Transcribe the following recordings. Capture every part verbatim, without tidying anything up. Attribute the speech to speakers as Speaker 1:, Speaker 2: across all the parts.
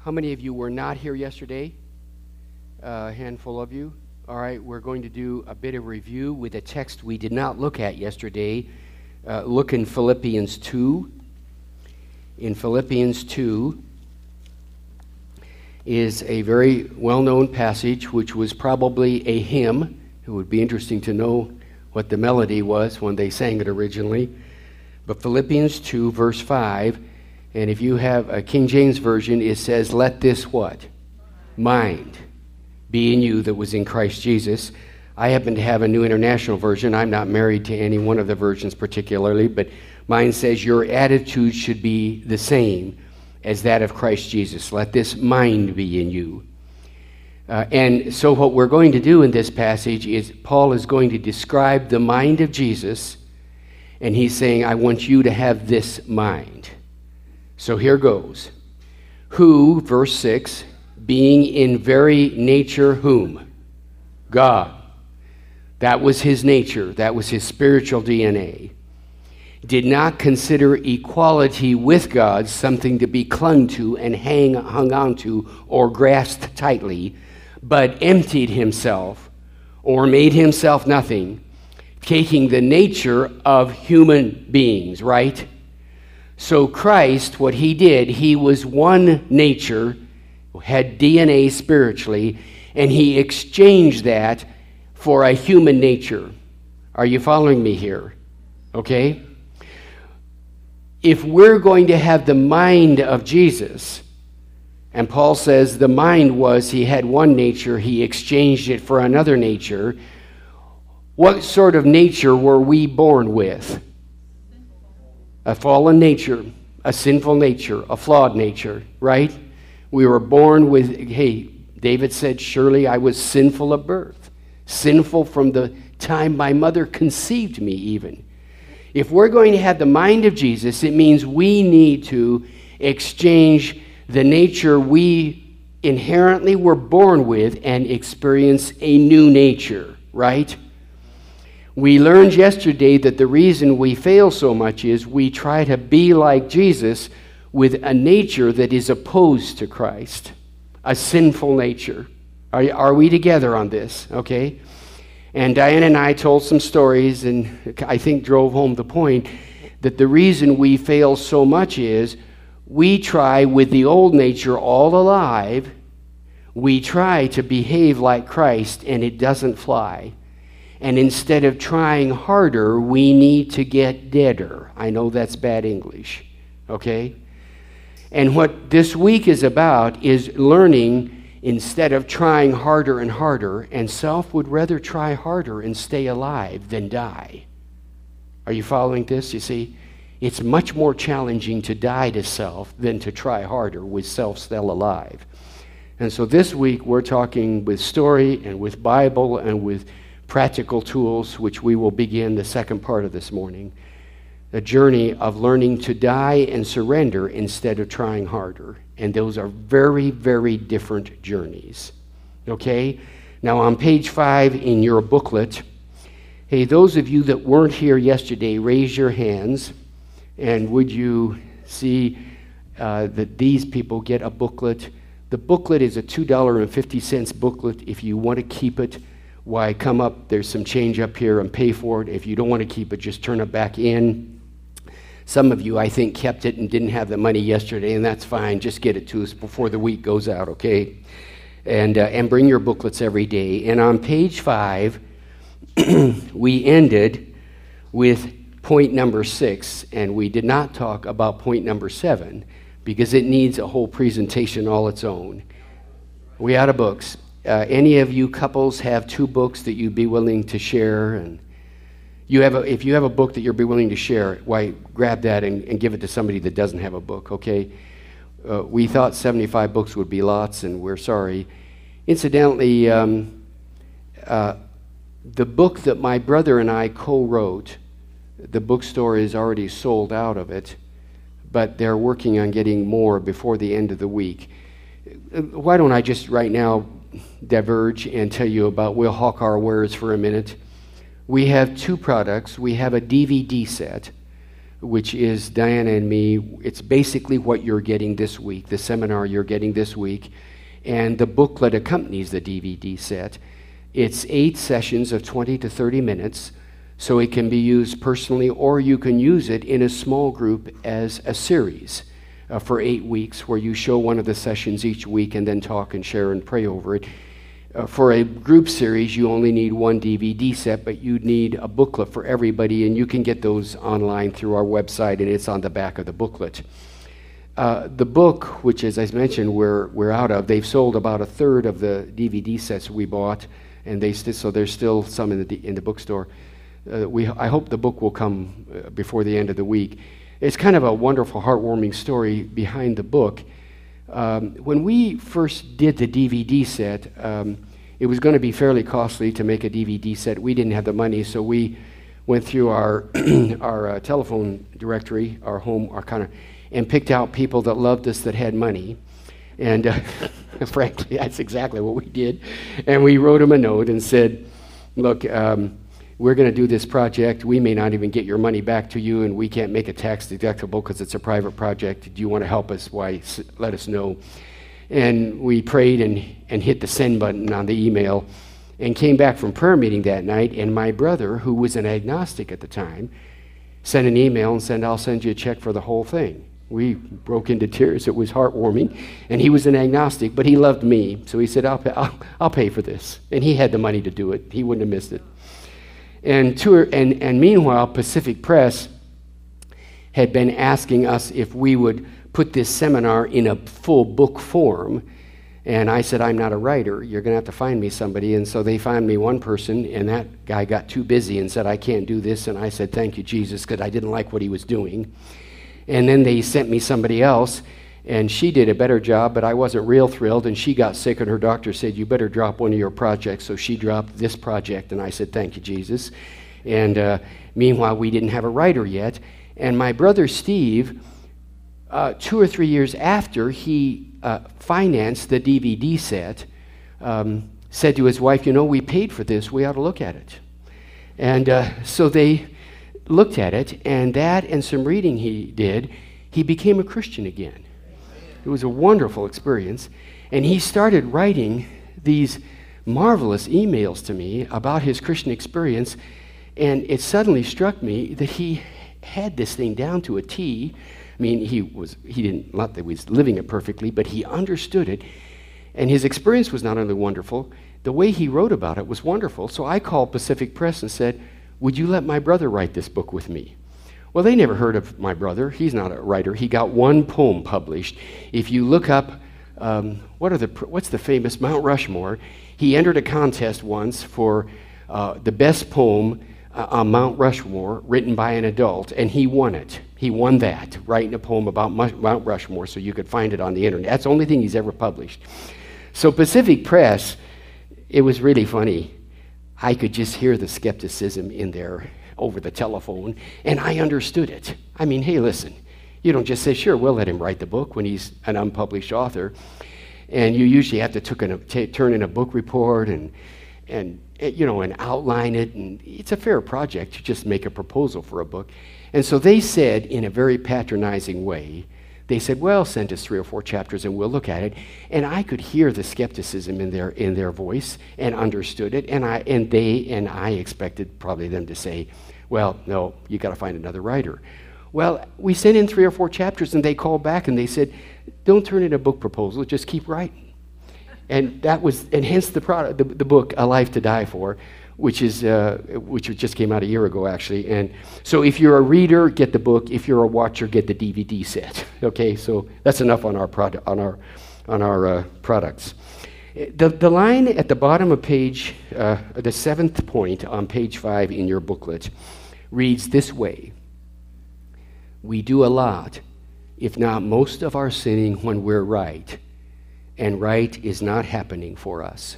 Speaker 1: How many of you were not here yesterday? Uh, a handful of you. All right, we're going to do a bit of review with a text we did not look at yesterday. Uh, look in Philippians two. In Philippians two is a very well-known passage, which was probably a hymn. It would be interesting to know what the melody was when they sang it originally. But Philippians two, verse five, and if you have a King James Version, it says, "Let this what? Mind be in you that was in Christ Jesus." I happen to have a New International Version. I'm not married to any one of the versions particularly, but mine says, "Your attitude should be the same as that of Christ Jesus. Let this mind be in you." Uh, and so what we're going to do in this passage is Paul is going to describe the mind of Jesus, and he's saying, I want you to have this mind. So here goes. Who, verse six, being in very nature whom? God. That was his nature. That was his spiritual D N A. Did not consider equality with God something to be clung to and hang, hung on to or grasped tightly, but emptied himself or made himself nothing, taking the nature of human beings, right? So Christ, what he did, he was one nature, had D N A spiritually, and he exchanged that for a human nature. Are you following me here? Okay? If we're going to have the mind of Jesus, and Paul says the mind was he had one nature, he exchanged it for another nature, what sort of nature were we born with? A fallen nature, a sinful nature, a flawed nature, right? We were born with, hey, David said, surely I was sinful at birth, sinful from the time my mother conceived me even. If we're going to have the mind of Jesus, it means we need to exchange the nature we inherently were born with and experience a new nature, right? We learned yesterday that the reason we fail so much is we try to be like Jesus with a nature that is opposed to Christ, a sinful nature. Are, are we together on this? Okay? And Diane and I told some stories and I think drove home the point that the reason we fail so much is we try with the old nature all alive, we try to behave like Christ and it doesn't fly. And instead of trying harder, we need to get deader. I know that's bad English, okay? And what this week is about is learning instead of trying harder and harder, and self would rather try harder and stay alive than die. Are you following this? You see, it's much more challenging to die to self than to try harder with self still alive. And so this week we're talking with story and with Bible and with practical tools, which we will begin the second part of this morning. The journey of learning to die and surrender instead of trying harder. And those are very, very different journeys. Okay? Now on page five in your booklet, hey, those of you that weren't here yesterday, raise your hands. And would you see uh, that these people get a booklet? The booklet is a two dollars and fifty cents booklet. If you want to keep it, why, come up. There's some change up here and pay for it. If you don't want to keep it, just turn it back in. Some of you, I think, kept it and didn't have the money yesterday, and that's fine. Just get it to us before the week goes out, okay? And uh, and bring your booklets every day. And on page five, we ended with point number six, and we did not talk about point number seven because it needs a whole presentation all its own. We out of books. Uh, any of you couples have two books that you'd be willing to share? And you have a, if you have a book that you'd be willing to share, why, grab that and, and give it to somebody that doesn't have a book, okay? Uh, we thought seventy-five books would be lots, and we're sorry. Incidentally, um, uh, the book that my brother and I co-wrote, the bookstore is already sold out of it, but they're working on getting more before the end of the week. Why don't I just right now diverge and tell you about We'll Hawk Our Wares for a minute. We have two products. We have a D V D set, which is Diana and me. It's basically what you're getting this week, the seminar you're getting this week, and the booklet accompanies the D V D set. It's eight sessions of twenty to thirty minutes, so it can be used personally, or you can use it in a small group as a series uh, for eight weeks, where you show one of the sessions each week and then talk and share and pray over it. Uh, for a group series, you only need one D V D set, but you'd need a booklet for everybody, and you can get those online through our website, and it's on the back of the booklet. Uh, the book, which, as I mentioned, we're we're out of, they've sold about a third of the D V D sets we bought, and they st- so there's still some in the in the bookstore. Uh, we I hope the book will come uh, before the end of the week. It's kind of a wonderful, heartwarming story behind the book. Um, when we first did the D V D set, um, it was going to be fairly costly to make a D V D set. We didn't have the money, so we went through our our uh, telephone directory, our home, our kind of, and picked out people that loved us that had money. And uh, frankly, that's exactly what we did. And we wrote them a note and said, "Look, um, we're going to do this project. We may not even get your money back to you, and we can't make it tax deductible because it's a private project. Do you want to help us? Why, s- let us know." And we prayed and, and hit the send button on the email and came back from prayer meeting that night, and my brother, who was an agnostic at the time, sent an email and said, "I'll send you a check for the whole thing." We broke into tears. It was heartwarming. And he was an agnostic, but he loved me. So he said, I'll pay, I'll, I'll pay for this. And he had the money to do it. He wouldn't have missed it. And, to, and, and meanwhile, Pacific Press had been asking us if we would put this seminar in a full book form. And I said, "I'm not a writer. You're going to have to find me somebody." And so they found me one person, and that guy got too busy and said, "I can't do this." And I said, "Thank you, Jesus," because I didn't like what he was doing. And then they sent me somebody else, and she did a better job, but I wasn't real thrilled, and she got sick, and her doctor said, "You better drop one of your projects." So she dropped this project, and I said, "Thank you, Jesus." And uh, meanwhile, we didn't have a writer yet. And my brother Steve, uh, two or three years after he uh, financed the D V D set, um, said to his wife, "You know, we paid for this. We ought to look at it." And uh, so they looked at it, and that and some reading he did, he became a Christian again. It was a wonderful experience. And he started writing these marvelous emails to me about his Christian experience, and it suddenly struck me that he had this thing down to a T. I mean, he was he didn't not that he was living it perfectly, but he understood it. And his experience was not only wonderful, the way he wrote about it was wonderful. So I called Pacific Press and said, "Would you let my brother write this book with me?" Well, they never heard of my brother. He's not a writer. He got one poem published. If you look up, um, what are the what's the famous Mount Rushmore? He entered a contest once for uh, the best poem uh, on Mount Rushmore written by an adult, and he won it. He won that, writing a poem about Mount Rushmore, so you could find it on the internet. That's the only thing he's ever published. So Pacific Press, it was really funny. I could just hear the skepticism in there over the telephone, and I understood it. I mean, hey, listen, you don't just say, "Sure, we'll let him write the book," when he's an unpublished author. And you usually have to took in a, t- turn in a book report and, and you know, and outline it, and it's a fair project to just make a proposal for a book. And so they said, in a very patronizing way, they said, "Well, send us three or four chapters and we'll look at it." And I could hear the skepticism in their in their voice and understood it. And I and they and I expected probably them to say, "Well, no, you got to find another writer." Well, we sent in three or four chapters, and they called back and they said, "Don't turn in a book proposal, just keep writing." And that was, and hence the product, the, the book, A Life to Die For, which is uh, which just came out a year ago, actually. And so if you're a reader, get the book. If you're a watcher, get the D V D set. Okay, so that's enough on our product, on our on our uh, products. The the line at the bottom of page, uh, the seventh point on page five in your booklet, reads this way: "We do a lot, if not most of our sinning when we're right, and right is not happening for us."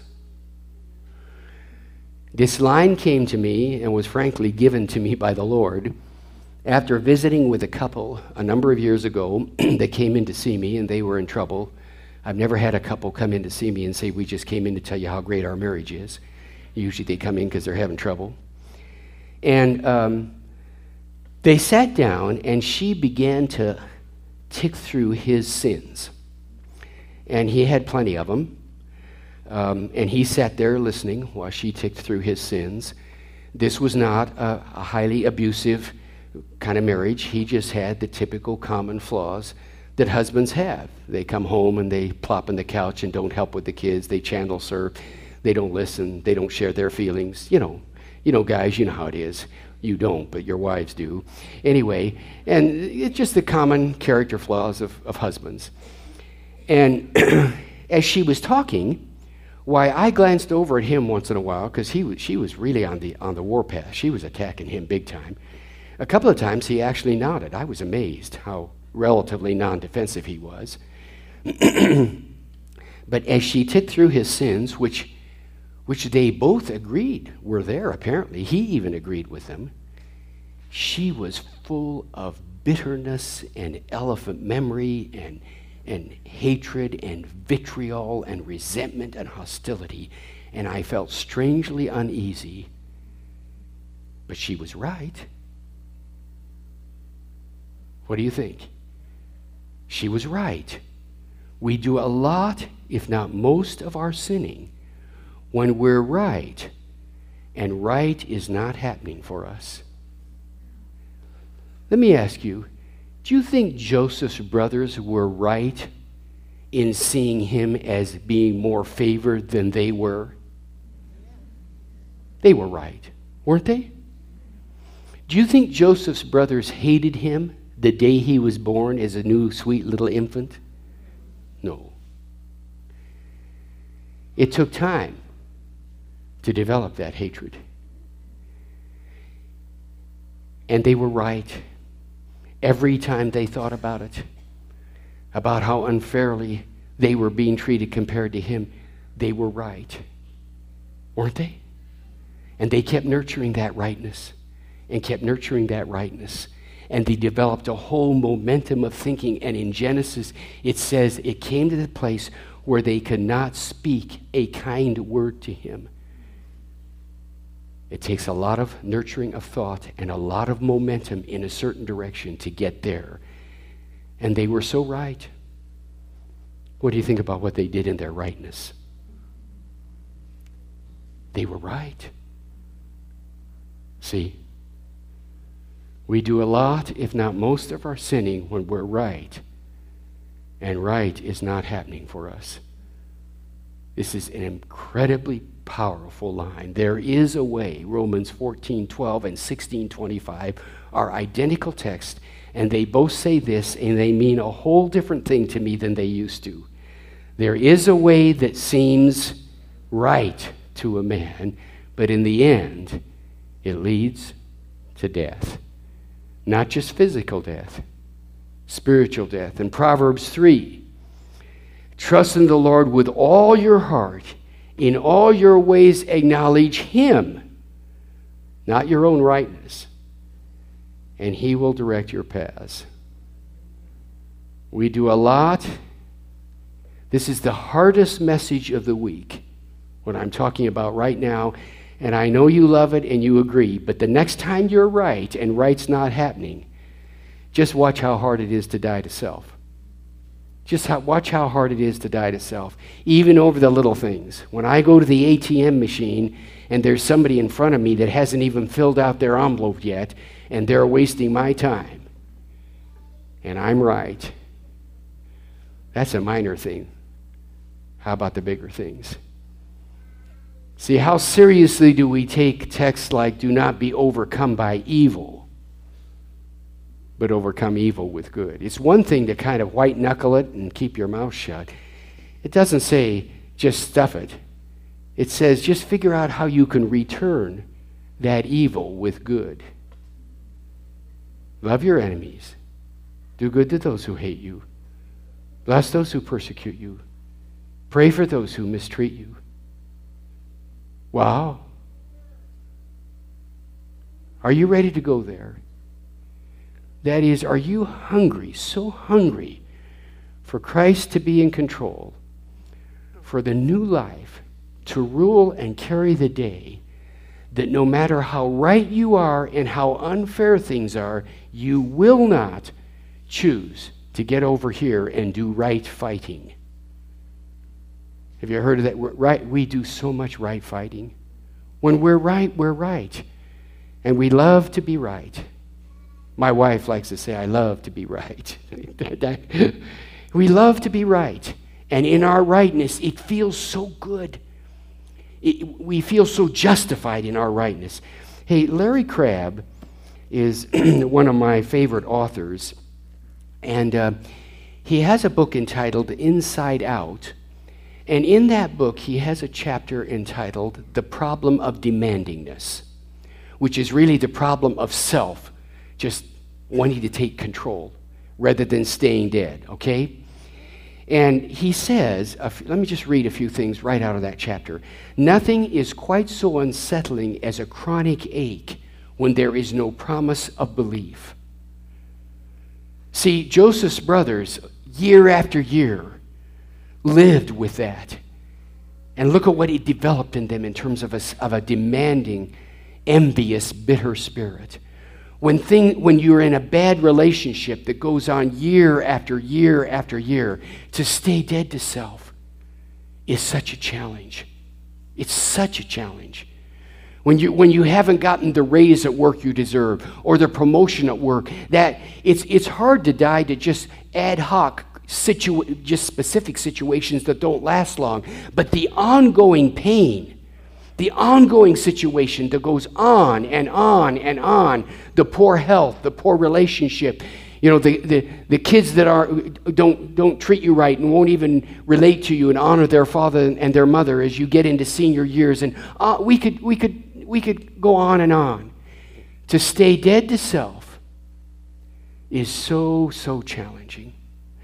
Speaker 1: This line came to me and was frankly given to me by the Lord after visiting with a couple a number of years ago that came in to see me, and they were in trouble. I've never had a couple come in to see me and say, "We just came in to tell you how great our marriage is." Usually they come in because they're having trouble. And um, They sat down, and she began to tick through his sins. And he had plenty of them. Um, and he sat there listening while she ticked through his sins. This was not a, a highly abusive kind of marriage. He just had the typical common flaws that husbands have. They come home and they plop on the couch and don't help with the kids. They channel surf. They don't listen. They don't share their feelings. You know, you know, guys, you know how it is. You don't, but your wives do. Anyway, and it's just the common character flaws of, of husbands. And as she was talking, why, I glanced over at him once in a while because he was, she was really on the on the warpath. She was attacking him big time. A couple of times he actually nodded. I was amazed how relatively non-defensive he was. But as she ticked through his sins, which which they both agreed were there, apparently, he even agreed with them, she was full of bitterness and elephant memory and and hatred and vitriol and resentment and hostility, and I felt strangely uneasy. But she was right. What do you think? She was right. We do a lot, if not most, of our sinning when we're right, and right is not happening for us. Let me ask you, do you think Joseph's brothers were right in seeing him as being more favored than they were? They were right, weren't they? Do you think Joseph's brothers hated him the day he was born as a new sweet little infant? No. It took time to develop that hatred. And they were right. Every time they thought about it, about how unfairly they were being treated compared to him, they were right. Weren't they? And they kept nurturing that rightness and kept nurturing that rightness. And they developed a whole momentum of thinking. And in Genesis, it says it came to the place where they could not speak a kind word to him. It takes a lot of nurturing of thought and a lot of momentum in a certain direction to get there. And they were so right. What do you think about what they did in their rightness? They were right. See, we do a lot, if not most, of our sinning when we're right, and right is not happening for us. This is an incredibly powerful line. There is a way. Romans fourteen twelve and sixteen twenty-five are identical texts, and they both say this, and they mean a whole different thing to me than they used to. There is a way that seems right to a man, but in the end, it leads to death. Not just physical death, spiritual death. In Proverbs three, trust in the Lord with all your heart. In all your ways acknowledge him, not your own rightness, and he will direct your paths. We do a lot. This is the hardest message of the week, what I'm talking about right now, and I know you love it and you agree, but the next time you're right and right's not happening, just watch how hard it is to die to self. Just how, watch how hard it is to die to self, even over the little things. When I go to the A T M machine and there's somebody in front of me that hasn't even filled out their envelope yet, and they're wasting my time, and I'm right, that's a minor thing. How about the bigger things? See, how seriously do we take texts like, do not be overcome by evil, but overcome evil with good? It's one thing to kind of white knuckle it and keep your mouth shut. It doesn't say just stuff it. It says just figure out how you can return that evil with good. Love your enemies. Do good to those who hate you. Bless those who persecute you. Pray for those who mistreat you. Wow. Are you ready to go there? That is, are you hungry, so hungry for Christ to be in control, for the new life to rule and carry the day, that no matter how right you are and how unfair things are, you will not choose to get over here and do right fighting. Have you heard of that? We're right, we do so much right fighting. When we're right, we're right. And we love to be right. My wife likes to say, I love to be right. We love to be right. And in our rightness, it feels so good. It, we feel so justified in our rightness. Hey, Larry Crabb is one of my favorite authors. And uh, he has a book entitled Inside Out. And in that book, he has a chapter entitled The Problem of Demandingness, which is really the problem of self, just wanting to take control rather than staying dead, okay? And he says, uh, let me just read a few things right out of that chapter. Nothing is quite so unsettling as a chronic ache when there is no promise of belief. See, Joseph's brothers, year after year, lived with that. And look at what it developed in them in terms of a, of a demanding, envious, bitter spirit. When, thing, when you're in a bad relationship that goes on year after year after year, to stay dead to self is such a challenge. It's such a challenge. When you, when you haven't gotten the raise at work you deserve or the promotion at work, that it's, it's hard to die to just ad hoc Situ- just specific situations that don't last long, but the ongoing pain, the ongoing situation that goes on and on and on, the poor health, the poor relationship, you know, the, the, the kids that are don't don't treat you right and won't even relate to you and honor their father and their mother as you get into senior years, and uh, we could we could we could go on and on. To stay dead to self is so so challenging.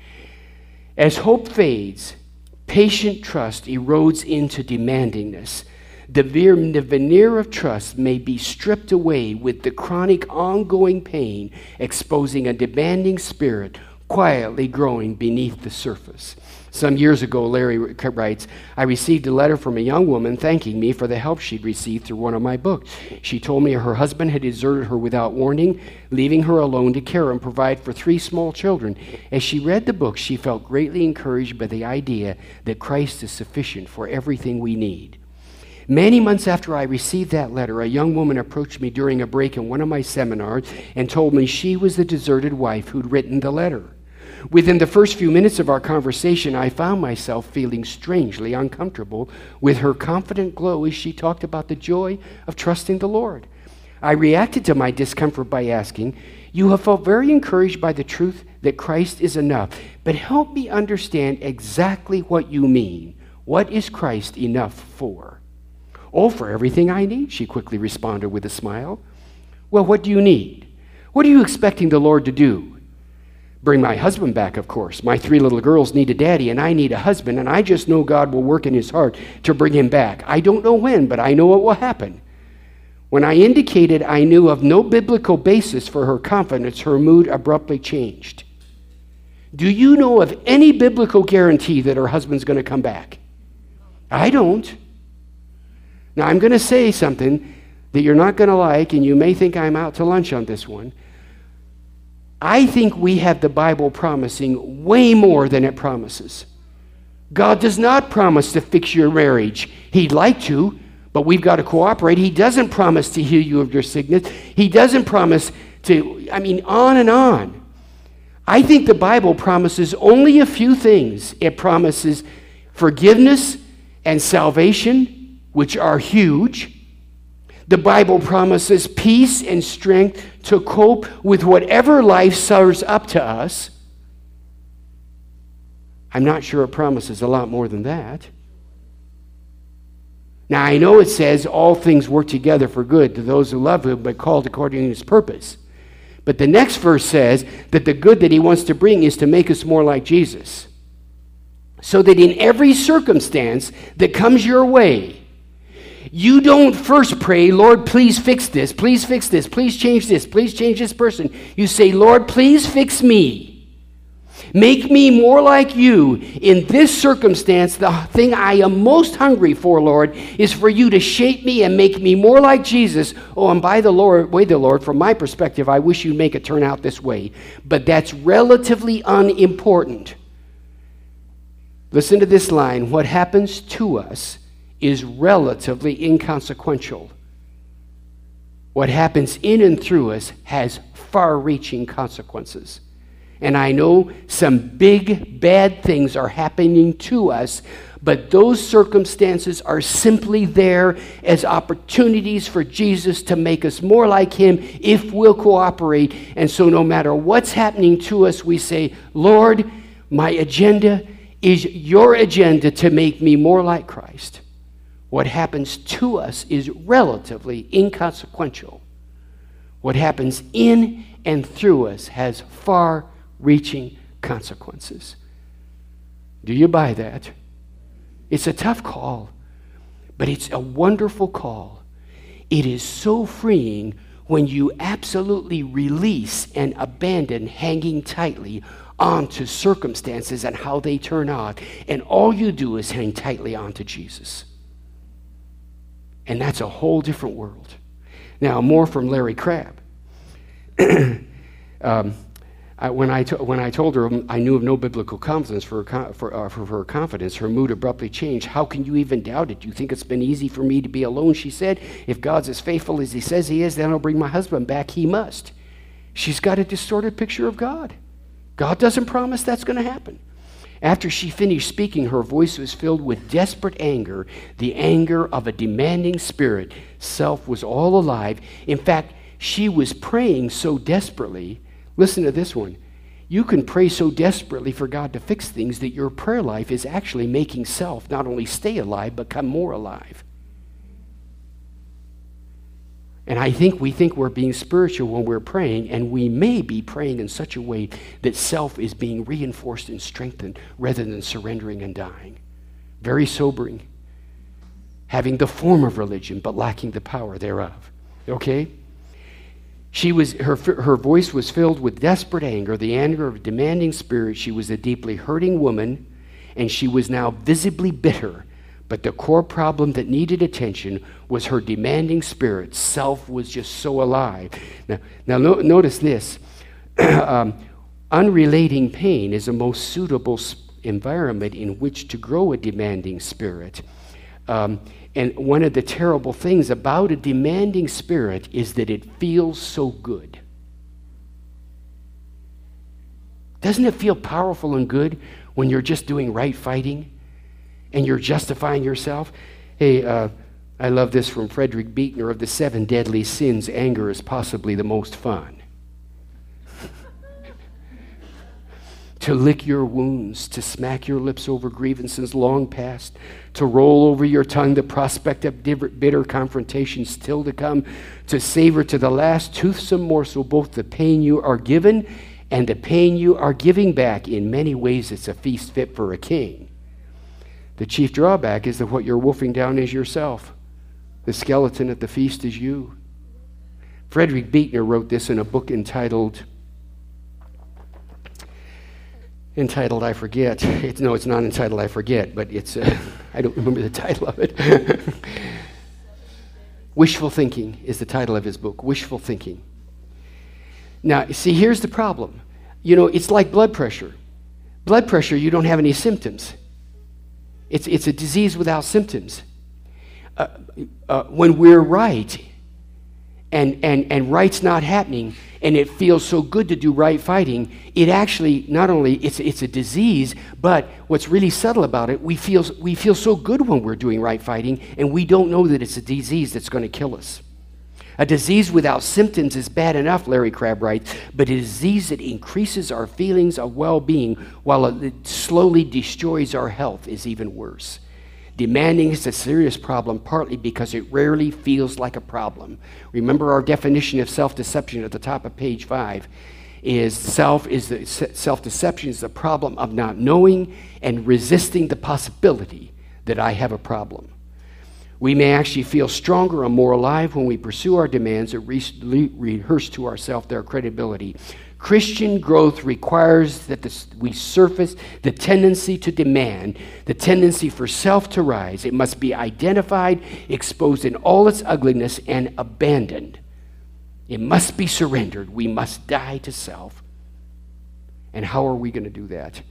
Speaker 1: As hope fades, patient trust erodes into demandingness. The veneer of trust may be stripped away with the chronic ongoing pain, exposing a demanding spirit quietly growing beneath the surface. Some years ago, Larry writes, I received a letter from a young woman thanking me for the help she'd received through one of my books. She told me her husband had deserted her without warning, leaving her alone to care and provide for three small children. As she read the book, she felt greatly encouraged by the idea that Christ is sufficient for everything we need. Many months after I received that letter, a young woman approached me during a break in one of my seminars and told me she was the deserted wife who'd written the letter. Within the first few minutes of our conversation, I found myself feeling strangely uncomfortable with her confident glow as she talked about the joy of trusting the Lord. I reacted to my discomfort by asking, you have felt very encouraged by the truth that Christ is enough, but help me understand exactly what you mean. What is Christ enough for? Oh, for everything I need, she quickly responded with a smile. Well, what do you need? What are you expecting the Lord to do? Bring my husband back, of course. My three little girls need a daddy, and I need a husband, and I just know God will work in his heart to bring him back. I don't know when, but I know it will happen. When I indicated I knew of no biblical basis for her confidence, her mood abruptly changed. Do you know of any biblical guarantee that her husband's going to come back? I don't. Now, I'm going to say something that you're not going to like, and you may think I'm out to lunch on this one. I think we have the Bible promising way more than it promises. God does not promise to fix your marriage. He'd like to, but we've got to cooperate. He doesn't promise to heal you of your sickness. He doesn't promise to, I mean, on and on. I think the Bible promises only a few things. It promises forgiveness and salvation, which are huge. The Bible promises peace and strength to cope with whatever life serves up to us. I'm not sure it promises a lot more than that. Now, I know it says all things work together for good to those who love him but called according to his purpose. But the next verse says that the good that he wants to bring is to make us more like Jesus. So that in every circumstance that comes your way, you don't first pray, Lord, please fix this, please fix this, please change this, please change this person. You say, Lord, please fix me. Make me more like you. In this circumstance, the thing I am most hungry for, Lord, is for you to shape me and make me more like Jesus. Oh, and by the Lord, way the Lord, from my perspective, I wish you'd make it turn out this way. But that's relatively unimportant. Listen to this line. What happens to us is relatively inconsequential. What happens in and through us has far-reaching consequences. And I know some big, bad things are happening to us, but those circumstances are simply there as opportunities for Jesus to make us more like him if we'll cooperate. And so no matter what's happening to us, we say, Lord, my agenda is your agenda to make me more like Christ. What happens to us is relatively inconsequential. What happens in and through us has far-reaching consequences. Do you buy that? It's a tough call, but it's a wonderful call. It is so freeing when you absolutely release and abandon hanging tightly onto circumstances and how they turn out, and all you do is hang tightly onto Jesus. And that's a whole different world. Now, more from Larry Crabb. um, I, when, I to, when I told her I knew of no biblical confidence for her, for, uh, for her confidence, her mood abruptly changed. How can you even doubt it? Do you think it's been easy for me to be alone? She said, if God's as faithful as he says he is, then I'll bring my husband back. He must. She's got a distorted picture of God. God doesn't promise that's going to happen. After she finished speaking, her voice was filled with desperate anger, the anger of a demanding spirit. Self was all alive. In fact, she was praying so desperately. Listen to this one. You can pray so desperately for God to fix things that your prayer life is actually making self not only stay alive, but come more alive. And I think we think we're being spiritual when we're praying, and we may be praying in such a way that self is being reinforced and strengthened rather than surrendering and dying. Very sobering. Having the form of religion, but lacking the power thereof. Okay? She was, her, her voice was filled with desperate anger, the anger of a demanding spirit. She was a deeply hurting woman, and she was now visibly bitter. But the core problem that needed attention was her demanding spirit. Self was just so alive. Now, now no, notice this. um, unrelating pain is a most suitable environment in which to grow a demanding spirit. Um, and one of the terrible things about a demanding spirit is that it feels so good. Doesn't it feel powerful and good when you're just doing right fighting? And you're justifying yourself? Hey, uh, I love this from Frederick Buechner. Of the seven deadly sins, anger is possibly the most fun. To lick your wounds, to smack your lips over grievances long past, to roll over your tongue the prospect of bitter confrontation still to come, to savor to the last toothsome morsel both the pain you are given and the pain you are giving back. In many ways, it's a feast fit for a king. The chief drawback is that what you're wolfing down is yourself. The skeleton at the feast is you. Frederick Buechner wrote this in a book entitled, entitled I forget. It's, no, it's not entitled I forget, but it's, uh, I don't remember the title of it. Wishful Thinking is the title of his book, Wishful Thinking. Now, see, here's the problem. You know, it's like blood pressure. Blood pressure, you don't have any symptoms. It's, it's a disease without symptoms. Uh, uh, when we're right and, and, and right's not happening and it feels so good to do right fighting, it actually, not only, it's, it's a disease, but what's really subtle about it, we feel, we feel so good when we're doing right fighting and we don't know that it's a disease that's going to kill us. A disease without symptoms is bad enough, Larry Crabb writes, but a disease that increases our feelings of well-being while it slowly destroys our health is even worse. Demanding is a serious problem partly because it rarely feels like a problem. Remember our definition of self-deception at the top of page five is self is the self-deception is the problem of not knowing and resisting the possibility that I have a problem. We may actually feel stronger and more alive when we pursue our demands or re- rehearse to ourselves their credibility. Christian growth requires that this, we surface the tendency to demand, the tendency for self to rise. It must be identified, exposed in all its ugliness, and abandoned. It must be surrendered. We must die to self. And how are we going to do that?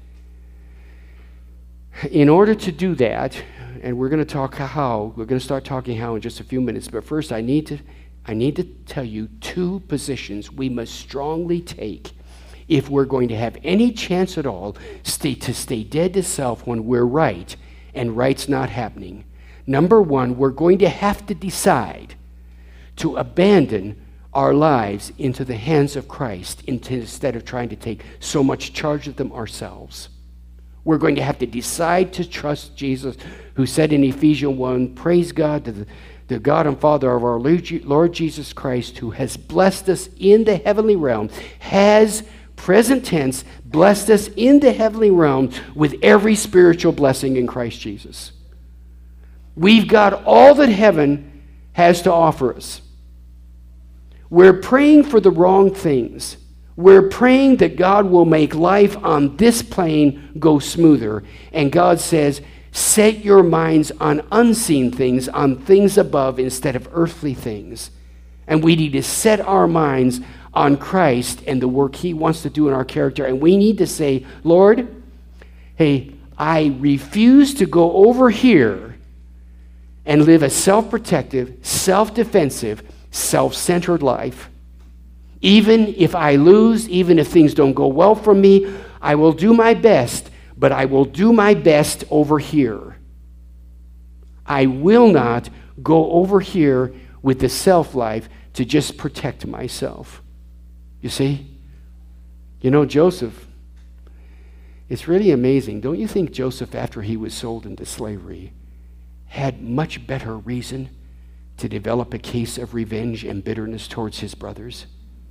Speaker 1: In order to do that, and we're going to talk how, we're going to start talking how in just a few minutes, but first I need to I need to tell you two positions we must strongly take if we're going to have any chance at all stay, to stay dead to self when we're right and right's not happening. Number one, we're going to have to decide to abandon our lives into the hands of Christ instead of trying to take so much charge of them ourselves. We're going to have to decide to trust Jesus, who said in Ephesians one, praise God to the the God and Father of our Lord Jesus Christ, who has blessed us in the heavenly realm, has, present tense, blessed us in the heavenly realm with every spiritual blessing in Christ Jesus. We've got all that heaven has to offer us. We're praying for the wrong things. We're praying that God will make life on this plane go smoother. And God says, set your minds on unseen things, on things above instead of earthly things. And we need to set our minds on Christ and the work he wants to do in our character. And we need to say, Lord, hey, I refuse to go over here and live a self-protective, self-defensive, self-centered life. Even if I lose, even if things don't go well for me, I will do my best. But I will do my best over here. I will not go over here with the self-life to just protect myself. You see? You know, Joseph, it's really amazing. Don't you think Joseph, after he was sold into slavery, had much better reason to develop a case of revenge and bitterness towards his brothers?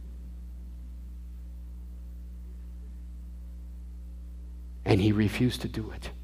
Speaker 1: And he refused to do it.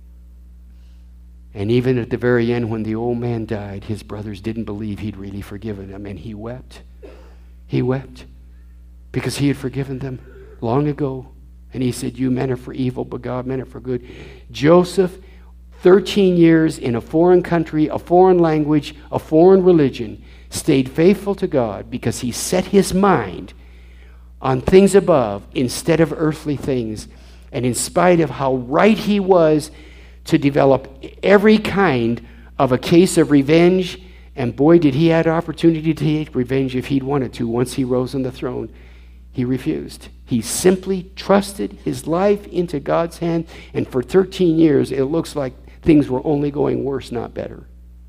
Speaker 1: And even at the very end, when the old man died, his brothers didn't believe he'd really forgiven them. And he wept. He wept because he had forgiven them long ago. And he said, you meant it for evil, but God meant it for good. Joseph, thirteen years in a foreign country, a foreign language, a foreign religion, stayed faithful to God because he set his mind on things above instead of earthly things. And in spite of how right he was to develop every kind of a case of revenge, and boy, did he have opportunity to take revenge if he'd wanted to once he rose on the throne, he refused. He simply trusted his life into God's hand, and for thirteen years, it looks like things were only going worse, not better.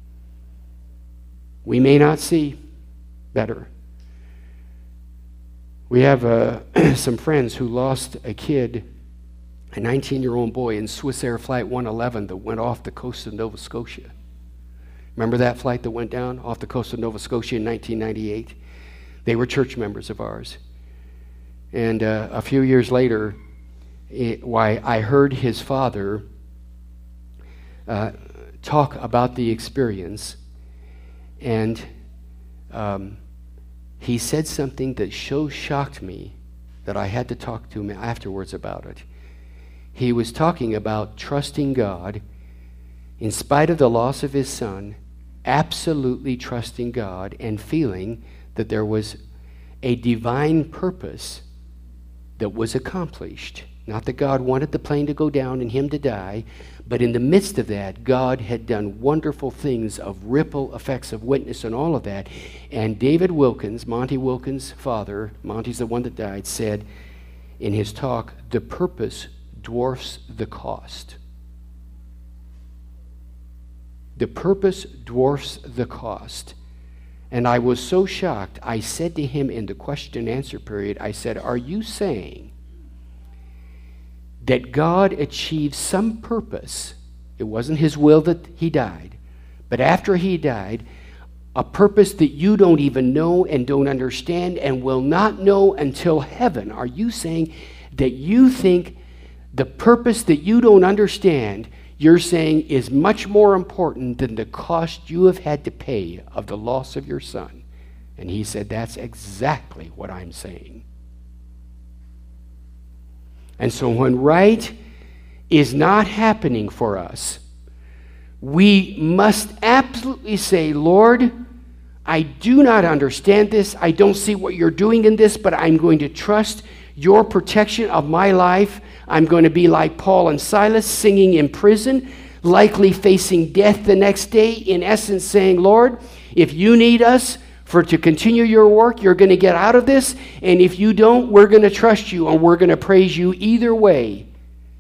Speaker 1: We may not see better. We have uh, some friends who lost a kid, a nineteen-year-old boy in Swiss Air Flight one eleven that went off the coast of Nova Scotia. Remember that flight that went down off the coast of Nova Scotia in nineteen ninety-eight? They were church members of ours. And uh, a few years later, it, why I heard his father uh, talk about the experience, and um, he said something that so shocked me that I had to talk to him afterwards about it. He was talking about trusting God in spite of the loss of his son, absolutely trusting God and feeling that there was a divine purpose that was accomplished. Not that God wanted the plane to go down and him to die, but in the midst of that, God had done wonderful things of ripple effects of witness and all of that. And David Wilkins, Monty Wilkins' father, Monty's the one that died, said in his talk, the purpose dwarfs the cost. The purpose dwarfs the cost. And I was so shocked, I said to him in the question and answer period, I said, are you saying that God achieved some purpose? It wasn't his will that he died, but after he died, a purpose that you don't even know and don't understand and will not know until heaven. Are you saying that you think the purpose that you don't understand, you're saying is much more important than the cost you have had to pay of the loss of your son? And he said, that's exactly what I'm saying. And so when right is not happening for us, we must absolutely say, Lord, I do not understand this. I don't see what you're doing in this, but I'm going to trust your protection of my life. I'm going to be like Paul and Silas, singing in prison, likely facing death the next day, in essence saying, Lord, if you need us for to continue your work, you're going to get out of this, and if you don't, we're going to trust you, and we're going to praise you either way.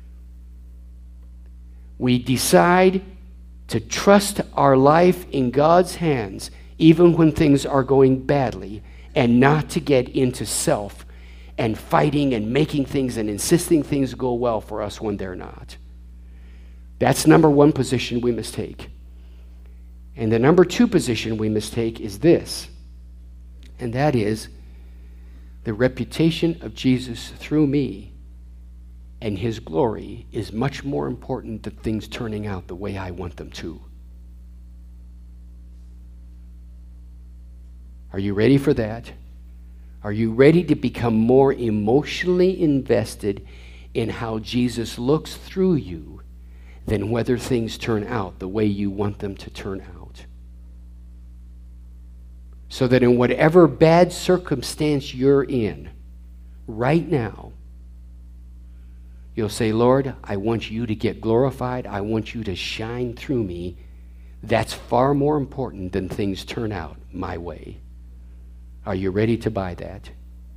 Speaker 1: We decide to trust our life in God's hands, even when things are going badly, and not to get into self and fighting and making things and insisting things go well for us when they're not. That's number one position we must take. And the number two position we must take is this, and that is the reputation of Jesus through me and his glory is much more important than things turning out the way I want them to. Are you ready for that? Are you ready to become more emotionally invested in how Jesus looks through you than whether things turn out the way you want them to turn out? So that in whatever bad circumstance you're in right now, you'll say, Lord, I want you to get glorified. I want you to shine through me. That's far more important than things turn out my way. Are you ready to buy that?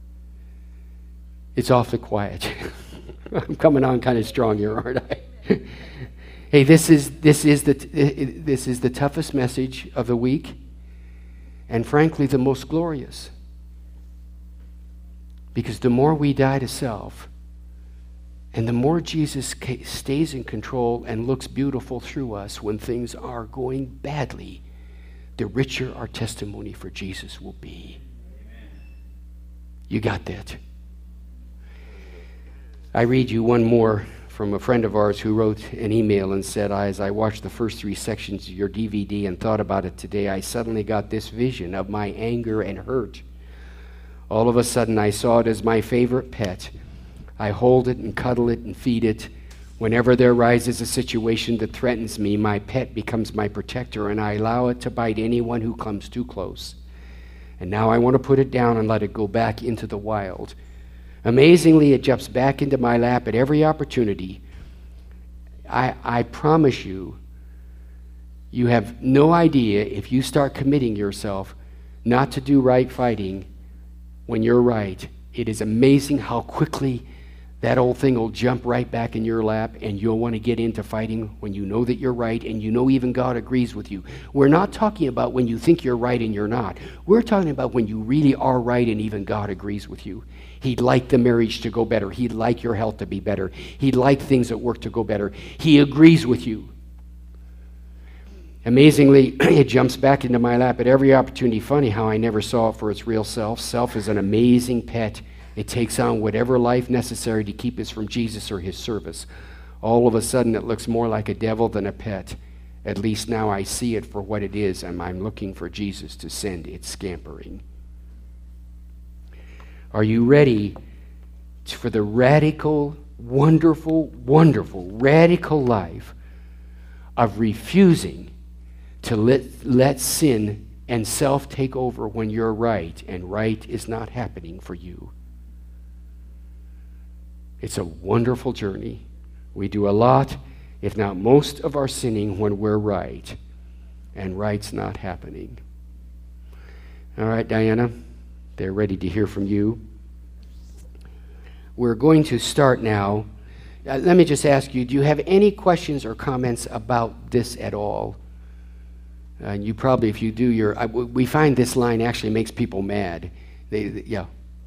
Speaker 1: It's awfully quiet. I'm coming on kind of strong here, aren't I? Hey, this is this is the this is the toughest message of the week, and frankly, the most glorious. Because the more we die to self, and the more Jesus stays in control and looks beautiful through us when things are going badly, the richer our testimony for Jesus will be. You got that? I read you one more from a friend of ours who wrote an email and said, as I watched the first three sections of your D V D and thought about it today, I suddenly got this vision of my anger and hurt. All of a sudden, I saw it as my favorite pet. I hold it and cuddle it and feed it. Whenever there arises a situation that threatens me, my pet becomes my protector, and I allow it to bite anyone who comes too close. And now I want to put it down and let it go back into the wild. Amazingly, it jumps back into my lap at every opportunity. I, I promise you, you have no idea if you start committing yourself not to do right fighting when you're right. It is amazing how quickly that old thing will jump right back in your lap, and you'll want to get into fighting when you know that you're right and you know even God agrees with you. We're not talking about when you think you're right and you're not. We're talking about when you really are right and even God agrees with you. He'd like the marriage to go better. He'd like your health to be better. He'd like things at work to go better. He agrees with you. Amazingly, it jumps back into my lap at every opportunity. Funny how I never saw it for its real self. Self is an amazing pet. It takes on whatever life necessary to keep us from Jesus or his service. All of a sudden, it looks more like a devil than a pet. At least now I see it for what it is, and I'm looking for Jesus to send it scampering. Are you ready for the radical, wonderful, wonderful, radical life of refusing to let, let sin and self take over when you're right, and right is not happening for you? It's a wonderful journey. We do a lot, if not most, of our sinning when we're right, and right's not happening. All right, Diana, they're ready to hear from you. We're going to start now. Uh, let me just ask you, do you have any questions or comments about this at all? And uh, you probably, if you do, you're, I, we find this line actually makes people mad. They, they, yeah.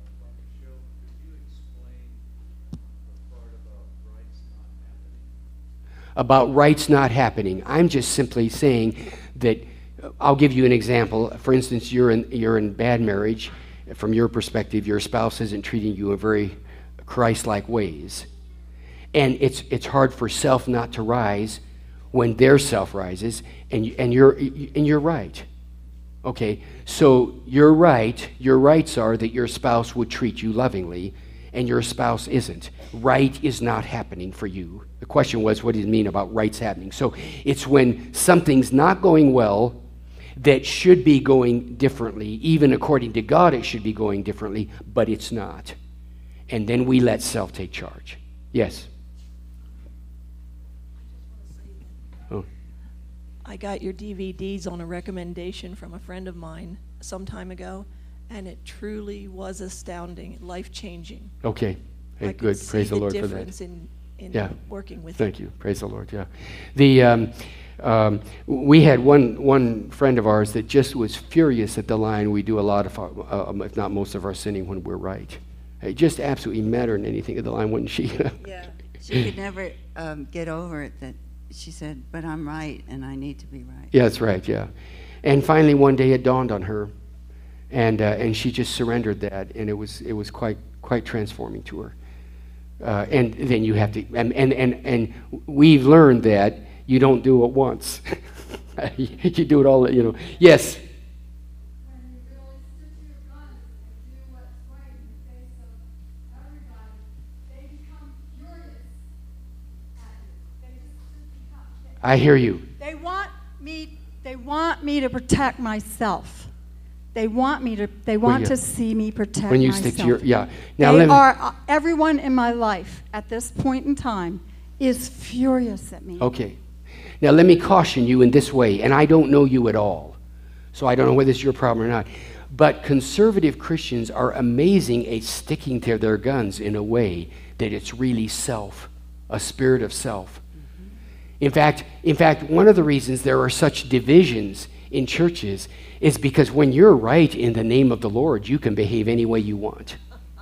Speaker 1: About rights not happening. I'm just simply saying that, I'll give you an example. For instance, you're in you're in bad marriage. From your perspective, your spouse isn't treating you in very Christ-like ways. And it's it's hard for self not to rise when their self rises, and and you're and you're right. Okay, so you're right. Your rights are that your spouse would treat you lovingly, and your spouse isn't. Right is not happening for you. The question was, what do you mean about right's happening? So it's when something's not going well that should be going differently. Even according to God, it should be going differently, but it's not. And then we let self take charge. Yes? Oh.
Speaker 2: I got your D V Ds on a recommendation from a friend of mine some time ago, and it truly was astounding, life-changing.
Speaker 1: Okay. Hey,
Speaker 2: I
Speaker 1: good.
Speaker 2: could
Speaker 1: Praise
Speaker 2: see
Speaker 1: the Lord
Speaker 2: the
Speaker 1: for that.
Speaker 2: difference in, in
Speaker 1: Yeah.
Speaker 2: working with
Speaker 1: Thank you. Praise the Lord. Yeah. The um, um, we had one one friend of ours that just was furious at the line. We do a lot of, our, uh, if not most of our sinning when we're right. It just absolutely mattered in anything at the line, wouldn't she?
Speaker 3: Yeah. She could never um, get over it that she said, but I'm right and I need to be right.
Speaker 1: Yeah, that's right. Yeah. And finally, one day it dawned on her, and uh, and she just surrendered that, and it was it was quite quite transforming to her. Uh, and then you have to, and, and and and we've learned that you don't do it once. You do it all. You know. Yes.
Speaker 4: When you really stick to your guns and do what's right in the face of everybody, they become furious at you. They just, just become. They,
Speaker 1: I hear you.
Speaker 4: they want me. They want me to protect myself. They want me to. They want
Speaker 1: yeah.
Speaker 4: to see me protect
Speaker 1: When you
Speaker 4: myself.
Speaker 1: stick to your, yeah. Now
Speaker 4: they
Speaker 1: let me,
Speaker 4: are. Uh, everyone in my life at this point in time is furious at me.
Speaker 1: Okay. Now let me caution you in this way, and I don't know you at all, so I don't know whether it's your problem or not. But conservative Christians are amazing at sticking to their guns in a way that it's really self, a spirit of self. In fact, in fact, one of the reasons there are such divisions in churches is because when you're right in the name of the Lord, you can behave any way you want.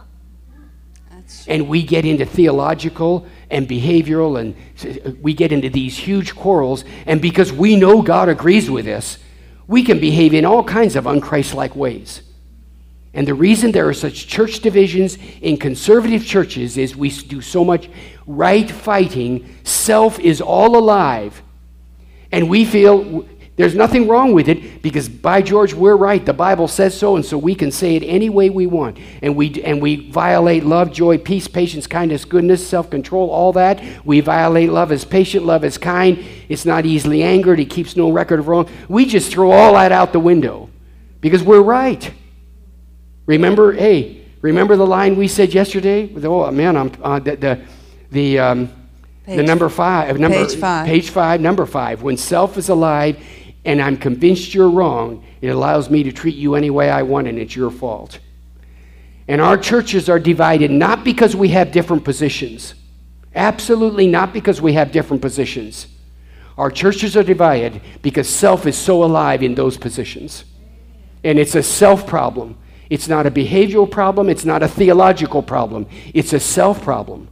Speaker 3: That's true.
Speaker 1: And we get into theological and behavioral, and we get into these huge quarrels, and because we know God agrees with us, we can behave in all kinds of unchristlike ways. And the reason there are such church divisions in conservative churches is we do so much right fighting. Self is all alive. And we feel there's nothing wrong with it because, by George, we're right. The Bible says so, and so we can say it any way we want. And we, and we violate love, joy, peace, patience, kindness, goodness, self-control, all that. We violate love as patient, love as kind. It's not easily angered. It keeps no record of wrong. We just throw all that out the window because we're right. Remember, hey, remember the line we said yesterday? Oh man, I'm uh, the the the, um,
Speaker 3: Page,
Speaker 1: the number five, number
Speaker 3: page five,
Speaker 1: page five, number five. When self is alive, and I'm convinced you're wrong, it allows me to treat you any way I want, and it's your fault. And our churches are divided not because we have different positions, absolutely not because we have different positions. Our churches are divided because self is so alive in those positions, and it's a self problem. It's not a behavioral problem. It's not a theological problem. It's a self problem.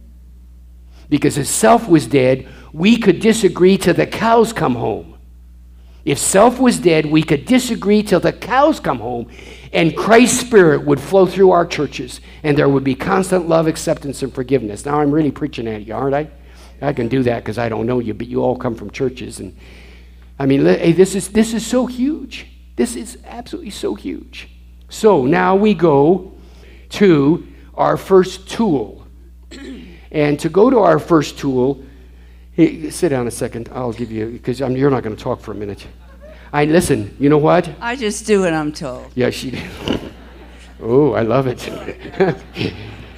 Speaker 1: Because if self was dead, we could disagree till the cows come home. If self was dead, we could disagree till the cows come home, and Christ's Spirit would flow through our churches, and there would be constant love, acceptance, and forgiveness. Now, I'm really preaching at you, aren't I? I can do that because I don't know you, but you all come from churches. And I mean, hey, this is, this is so huge. This is absolutely so huge. So now we go to our first tool. And to go to our first tool, hey, sit down a second. I'll give you, because you're not going to talk for a minute. I listen, you know what?
Speaker 3: I just do what I'm told.
Speaker 1: Yeah, she did. Oh, I love it.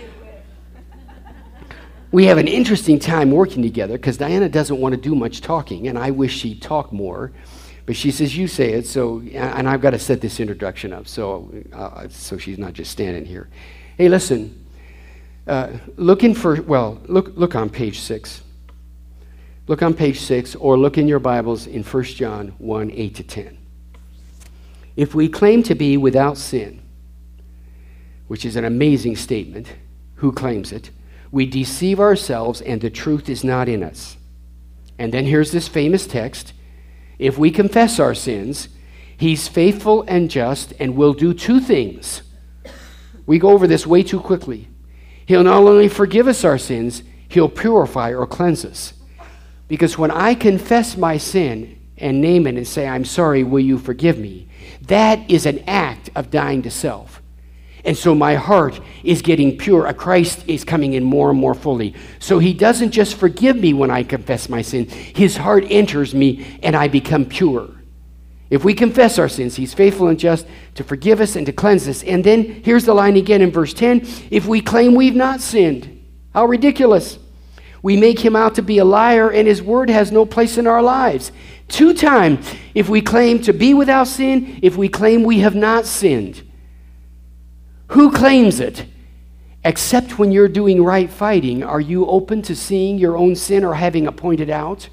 Speaker 1: We have an interesting time working together because Diana doesn't want to do much talking, and I wish she'd talk more. But she says, you say it, so, and I've got to set this introduction up so, uh, so she's not just standing here. Hey, listen, uh, looking for, well, look, look on page six. Look on page six, or look in your Bibles in First John one, eight to ten. If we claim to be without sin, which is an amazing statement, who claims it? We deceive ourselves and the truth is not in us. And then here's this famous text. If we confess our sins, he's faithful and just and will do two things. We go over this way too quickly. He'll not only forgive us our sins, he'll purify or cleanse us. Because when I confess my sin and name it and say, I'm sorry, will you forgive me? That is an act of dying to self. And so my heart is getting pure. Christ is coming in more and more fully. So he doesn't just forgive me when I confess my sin. His heart enters me and I become pure. If we confess our sins, he's faithful and just to forgive us and to cleanse us. And then here's the line again in verse ten. If we claim we've not sinned, how ridiculous. We make him out to be a liar and his word has no place in our lives. Two times, if we claim to be without sin, if we claim we have not sinned. Who claims it? Except when you're doing right fighting, are you open to seeing your own sin or having it pointed out?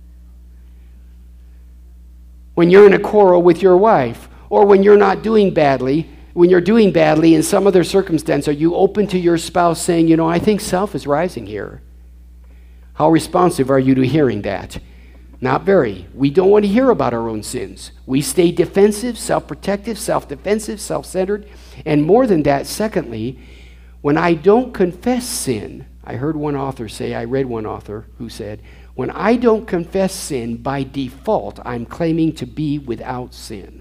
Speaker 1: When you're in a quarrel with your wife, or when you're not doing badly, when you're doing badly in some other circumstance, are you open to your spouse saying, you know, I think self is rising here? How responsive are you to hearing that? Not very. We don't want to hear about our own sins. We stay defensive, self-protective, self-defensive, self-centered. And more than that, secondly, when I don't confess sin, I heard one author say, I read one author who said, when I don't confess sin, by default, I'm claiming to be without sin.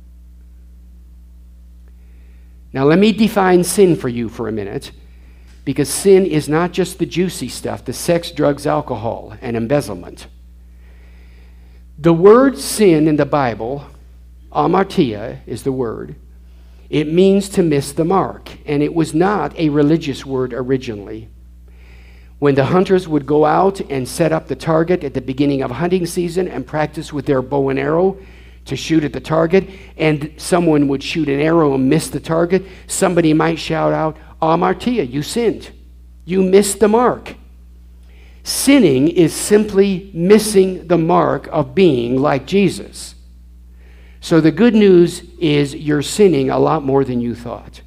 Speaker 1: Now let me define sin for you for a minute, because sin is not just the juicy stuff, the sex, drugs, alcohol, and embezzlement. The word sin in the Bible, amartia is the word. It means to miss the mark, and it was not a religious word originally. When the hunters would go out and set up the target at the beginning of hunting season and practice with their bow and arrow to shoot at the target, and someone would shoot an arrow and miss the target, somebody might shout out, amartia, you sinned. You missed the mark. Sinning is simply missing the mark of being like Jesus. So the good news is you're sinning a lot more than you thought.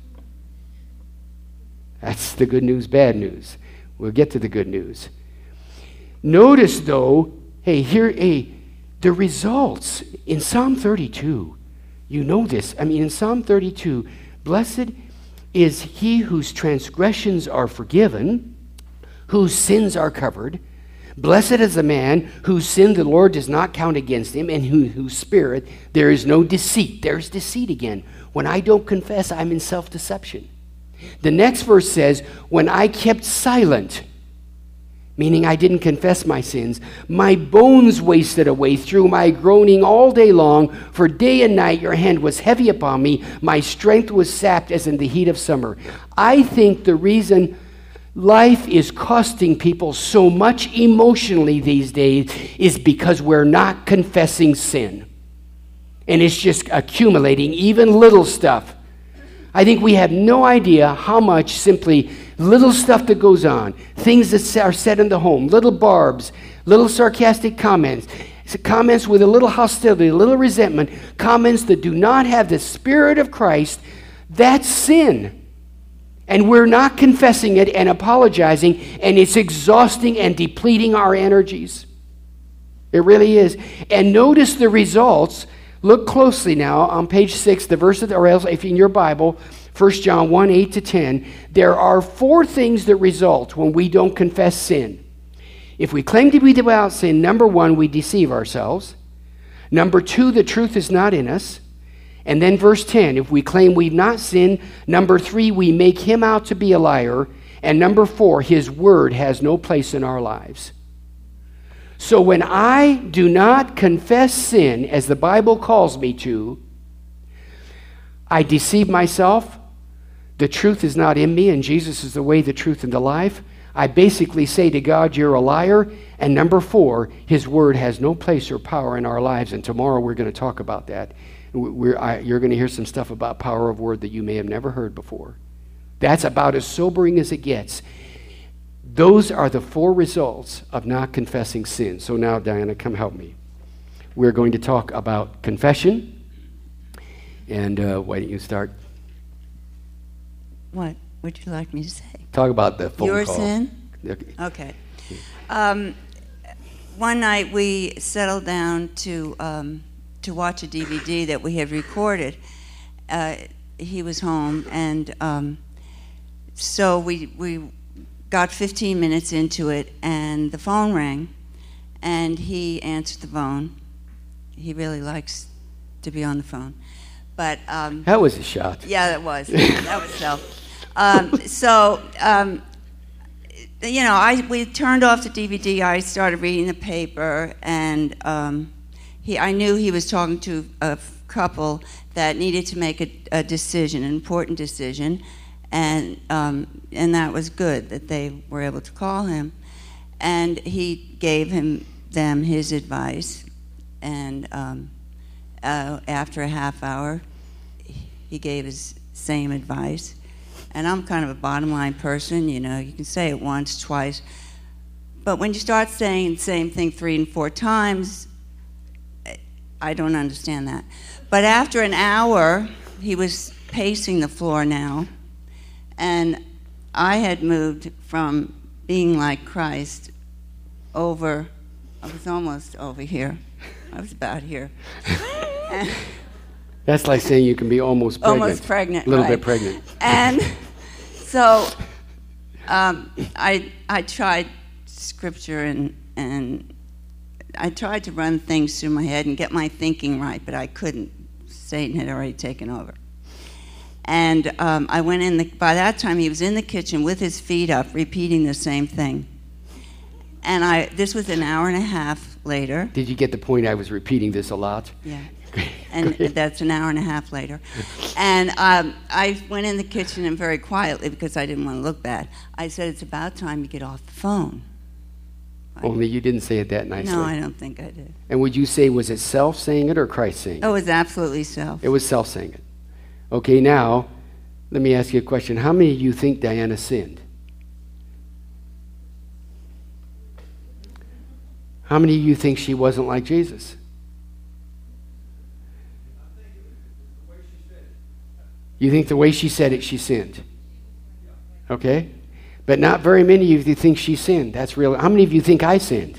Speaker 1: That's the good news, bad news. We'll get to the good news. Notice, though, hey, here, hey, the results in Psalm thirty-two. You know this. I mean, in Psalm thirty-two, blessed is he whose transgressions are forgiven, whose sins are covered. Blessed is the man whose sin the Lord does not count against him, and who, whose spirit there is no deceit. There's deceit again. When I don't confess, I'm in self-deception. The next verse says, when I kept silent, meaning I didn't confess my sins, my bones wasted away through my groaning all day long, for day and night your hand was heavy upon me. My strength was sapped as in the heat of summer. I think the reason life is costing people so much emotionally these days is because we're not confessing sin. And it's just accumulating, even little stuff. I think we have no idea how much simply little stuff that goes on, things that are said in the home, little barbs, little sarcastic comments, comments with a little hostility, a little resentment, comments that do not have the Spirit of Christ, that's sin. And we're not confessing it and apologizing, and it's exhausting and depleting our energies. It really is. And notice the results. Look closely now on page six, the verses, or else if in your Bible, First John one, eight to ten, there are four things that result when we don't confess sin. If we claim to be without sin, number one, we deceive ourselves. Number two, the truth is not in us. And then verse ten, if we claim we've not sinned, number three, we make him out to be a liar. And number four, his word has no place in our lives. So when I do not confess sin, as the Bible calls me to, I deceive myself. The truth is not in me, and Jesus is the way, the truth, and the life. I basically say to God, you're a liar. And number four, his word has no place or power in our lives. And tomorrow we're going to talk about that. We're, I, you're going to hear some stuff about power of word that you may have never heard before. That's about as sobering as it gets. Those are the four results of not confessing sin. So now, Diana, come help me. We're going to talk about confession. And uh, why don't you start?
Speaker 3: What would you like me to say?
Speaker 1: Talk about the phone
Speaker 3: Your
Speaker 1: call.
Speaker 3: sin?
Speaker 1: Okay.
Speaker 3: Okay. Um, one night we settled down to um, to watch a D V D that we had recorded. Uh, he was home, and um, so we we got fifteen minutes into it, and the phone rang, and he answered the phone. He really likes to be on the phone. But um,
Speaker 1: That was a shot.
Speaker 3: yeah, that was that was so. Um, so um, you know, I we turned off the D V D. I started reading the paper, and um, he I knew he was talking to a couple that needed to make a, a decision, an important decision, and um, and that was good that they were able to call him, and he gave him them his advice, and um, uh, after a half hour, he gave his same advice. And I'm kind of a bottom line person, you know, you can say it once, twice, but when you start saying the same thing three and four times, I don't understand that. But after an hour, he was pacing the floor now, and I had moved from being like Christ over, I was almost over here, I was about here. And
Speaker 1: That's like saying you can be almost pregnant.
Speaker 3: almost pregnant,
Speaker 1: A little
Speaker 3: right.
Speaker 1: bit pregnant.
Speaker 3: And so um, I I tried scripture and and I tried to run things through my head and get my thinking right, but I couldn't. Satan had already taken over. And um, I went in. The, by that time, he was in the kitchen with his feet up, repeating the same thing. And I this was an hour and a half later.
Speaker 1: Did you get the point I was repeating this a lot?
Speaker 3: Yeah. And that's an hour and a half later. And um, I went in the kitchen and very quietly, because I didn't want to look bad, I said, it's about time you get off the phone.
Speaker 1: Only you didn't say it that nicely.
Speaker 3: No, I don't think I did.
Speaker 1: And would you say, was it self saying it or Christ saying it?
Speaker 3: Oh, it was absolutely self.
Speaker 1: It was self saying it. Okay, now, let me ask you a question. How many of you think Diana sinned? How many of you think she wasn't like Jesus? You think the way she said it, she sinned? Okay? But not very many of you think she sinned. That's real. How many of you think I sinned?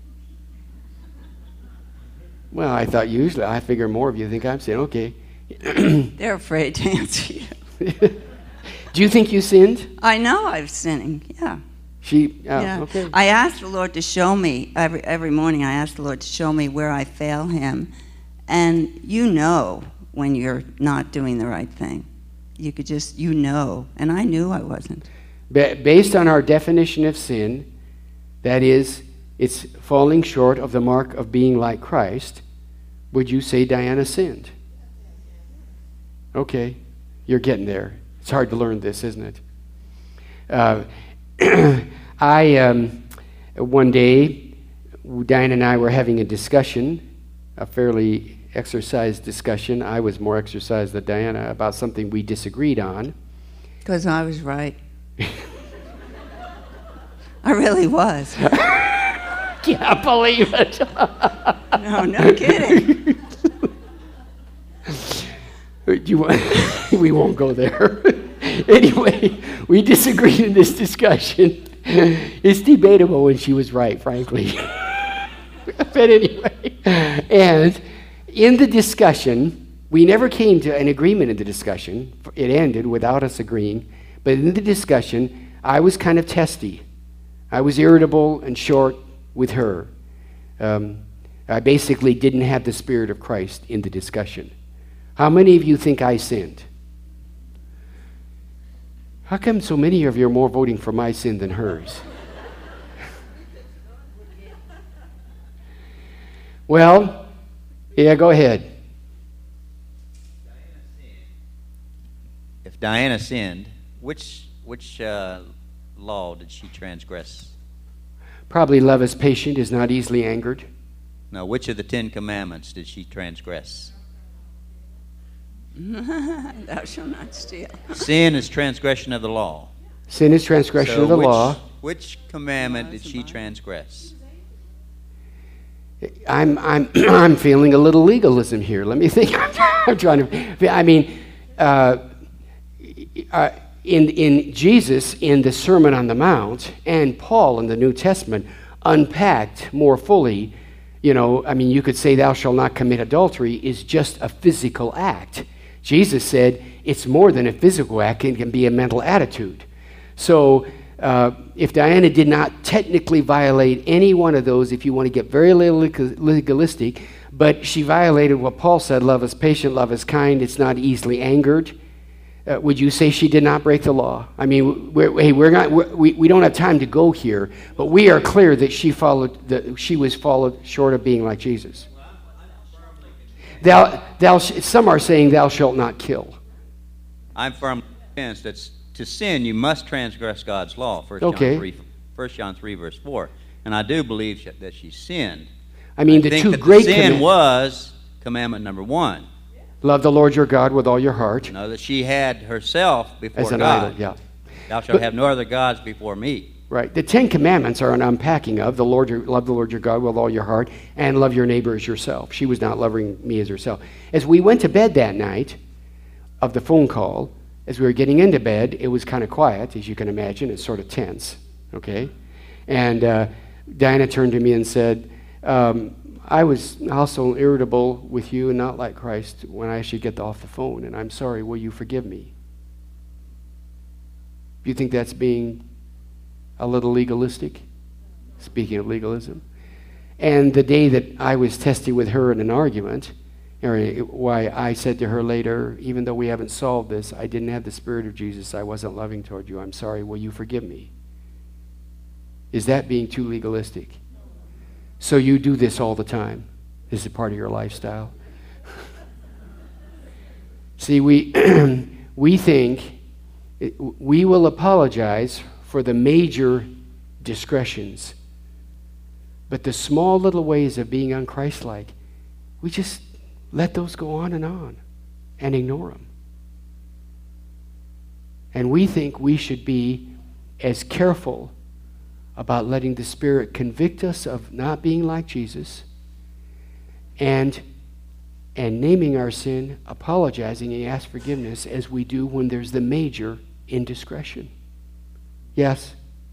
Speaker 1: Well, I thought usually, I figure more of you think I'm sinning. Okay.
Speaker 3: They're afraid to answer you.
Speaker 1: Do you think you sinned?
Speaker 3: I know I was sinning, yeah.
Speaker 1: She, oh,
Speaker 3: yeah.
Speaker 1: okay.
Speaker 3: I asked the Lord to show me, every, every morning I asked the Lord to show me where I fail him. And you know when you're not doing the right thing. You could just, you know, and I knew I wasn't.
Speaker 1: Based on our definition of sin, that is, it's falling short of the mark of being like Christ, would you say Diana sinned? Okay, you're getting there. It's hard to learn this, isn't it? Uh, I, um, one day, Diana and I were having a discussion, a fairly exercised discussion. I was more exercised than Diana about something we disagreed on.
Speaker 3: Because I was right. I really was.
Speaker 1: Can't believe it.
Speaker 3: No, no kidding.
Speaker 1: You want, we won't go there. Anyway, we disagreed in this discussion. It's debatable when she was right, frankly. But anyway, and in the discussion, we never came to an agreement in the discussion. It ended without us agreeing. But in the discussion, I was kind of testy. I was irritable and short with her. Um, I basically didn't have the Spirit of Christ in the discussion. How many of you think I sinned? How come so many of you are more voting for my sin than hers? Well, yeah, go ahead.
Speaker 5: If Diana sinned, which which uh, law did she transgress?
Speaker 1: Probably love is patient, is not easily angered.
Speaker 5: No, which of the Ten Commandments did she transgress?
Speaker 3: Thou shalt not steal.
Speaker 5: Sin is transgression of the law.
Speaker 1: Sin is transgression
Speaker 5: So
Speaker 1: of the
Speaker 5: which,
Speaker 1: law.
Speaker 5: Which commandment
Speaker 3: No,
Speaker 5: did
Speaker 3: it's
Speaker 5: she
Speaker 3: mine.
Speaker 5: transgress?
Speaker 1: I'm I'm I'm feeling a little legalism here. Let me think. I'm trying to. I mean, uh, uh, in in Jesus in the Sermon on the Mount and Paul in the New Testament unpacked more fully. You know, I mean, you could say, "Thou shalt not commit adultery" is just a physical act. Jesus said it's more than a physical act; it can be a mental attitude. So. Uh, if Diana did not technically violate any one of those, if you want to get very legalistic, But she violated what Paul said, love is patient, love is kind, it's not easily angered. Uh, would you say she did not break the law? I mean, we're, hey, we're not, we're, we we don't have time to go here, but we are clear that she followed, that she was followed short of being like Jesus. Thou, thou, some are saying, thou shalt not kill.
Speaker 5: I'm firmly convinced that s- to sin you must transgress God's law. First
Speaker 1: Okay.
Speaker 5: John three, First John three, verse four. And I do believe sh- that she sinned.
Speaker 1: I mean,
Speaker 5: I
Speaker 1: the
Speaker 5: think
Speaker 1: two
Speaker 5: that
Speaker 1: great
Speaker 5: the sin
Speaker 1: commandments.
Speaker 5: was commandment number one.
Speaker 1: Love the Lord your God with all your heart.
Speaker 5: You know that she had herself before
Speaker 1: As an
Speaker 5: God.
Speaker 1: idol, yeah.
Speaker 5: Thou shalt
Speaker 1: But-
Speaker 5: have no other gods before me.
Speaker 1: Right. The Ten Commandments are an unpacking of the Lord, your, love the Lord your God with all your heart, and love your neighbor as yourself. She was not loving me as herself. As we went to bed that night of the phone call, as we were getting into bed, it was kind of quiet, as you can imagine. It's sort of tense, okay? And uh, Diana turned to me and said, um, I was also irritable with you and not like Christ when I should get off the phone, and I'm sorry. Will you forgive me? Do you think that's being a little legalistic? Speaking of legalism. And the day that I was testy with her in an argument, or why I said to her later, even though we haven't solved this, I didn't have the Spirit of Jesus. I wasn't loving toward you. I'm sorry. Will you forgive me? Is that being too legalistic? So you do this all the time. This is part of your lifestyle. See, we we think it, we will apologize for the major discretions, but the small little ways of being unchristlike, we just let those go on and on and ignore them. And we think we should be as careful about letting the Spirit convict us of not being like Jesus and and naming our sin, apologizing and ask forgiveness as we do when there's the major indiscretion. Yes?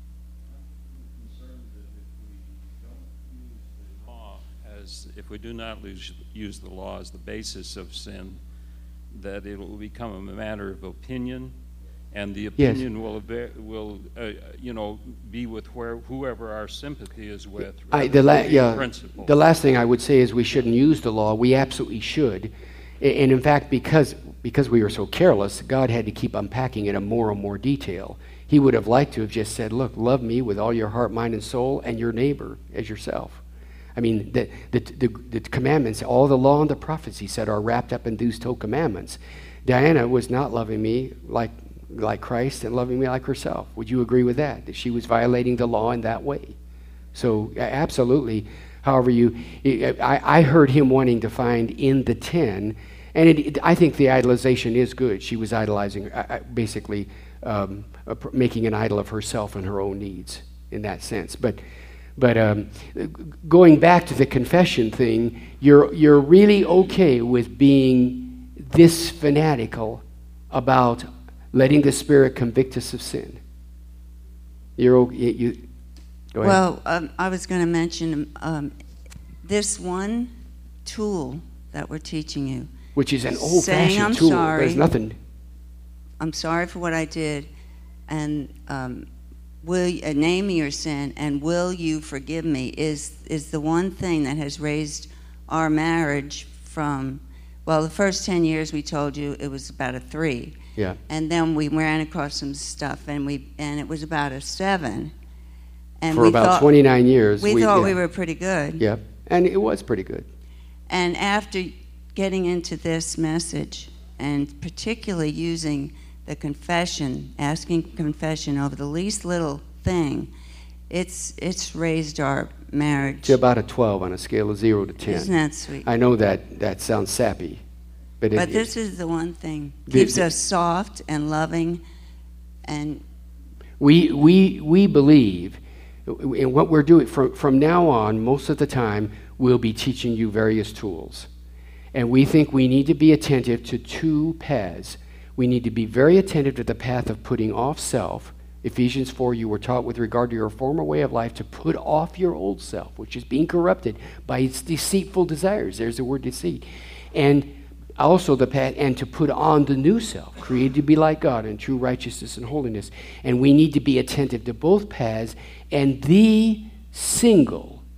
Speaker 6: Law as if we do not lose, use the law as the basis of sin, that it will become a matter of opinion, and the
Speaker 1: Yes.
Speaker 6: opinion will ava- will uh, you know be with where whoever our sympathy is with.
Speaker 1: I,
Speaker 6: rather
Speaker 1: the, la-
Speaker 6: than
Speaker 1: yeah,
Speaker 6: principle.
Speaker 1: the last thing I would say is we shouldn't use the law. We absolutely should. A- And in fact, because, because we were so careless, God had to keep unpacking it in more and more detail. He would have liked to have just said, look, love me with all your heart, mind, and soul, and your neighbor as yourself. I mean, the, the, the, the commandments, all the law and the prophets, he said, are wrapped up in these two commandments. Diana was not loving me like like Christ and loving me like herself. Would you agree with that? That she was violating the law in that way? So a- absolutely. However, you, I, I heard him wanting to find in the ten, and it, it, I think the idolization is good. She was idolizing, uh, uh, basically um, uh, pr- making an idol of herself and her own needs in that sense. But, but um, g- going back to the confession thing, you're you're really okay with being this fanatical about letting the Spirit convict us of sin. You're okay. You, you, go ahead.
Speaker 3: Well, um, I was going to mention um, this one tool that we're teaching you.
Speaker 1: Which is an
Speaker 3: saying
Speaker 1: old-fashioned
Speaker 3: I'm
Speaker 1: tool.
Speaker 3: sorry.
Speaker 1: There's nothing.
Speaker 3: I'm sorry for what I did, and um, will uh, name your sin, and will you forgive me? Is is the one thing that has raised our marriage from. Well, the first ten years we told you it was about a three.
Speaker 1: Yeah.
Speaker 3: And then we ran across some stuff, and we and it was about a seven. And
Speaker 1: For
Speaker 3: we
Speaker 1: about
Speaker 3: thought,
Speaker 1: twenty-nine years.
Speaker 3: We, thought
Speaker 1: yeah.
Speaker 3: we were pretty good.
Speaker 1: Yep. And it was pretty good.
Speaker 3: And after getting into this message, and particularly using the confession, asking confession over the least little thing, it's it's raised our marriage.
Speaker 1: To about a twelve on a scale of zero to ten.
Speaker 3: Isn't that sweet?
Speaker 1: I know that that sounds sappy. But, it,
Speaker 3: But this is the one thing.
Speaker 1: The-
Speaker 3: Keeps
Speaker 1: the-
Speaker 3: us soft and loving, and
Speaker 1: We, we, we believe in what we're doing. From, from now on, most of the time, we'll be teaching you various tools. And we think we need to be attentive to two paths. We need to be very attentive to the path of putting off self. Ephesians four, you were taught with regard to your former way of life to put off your old self, which is being corrupted by its deceitful desires. There's the word deceit. And also the path, and to put on the new self, created to be like God in true righteousness and holiness. And we need to be attentive to both paths. And the single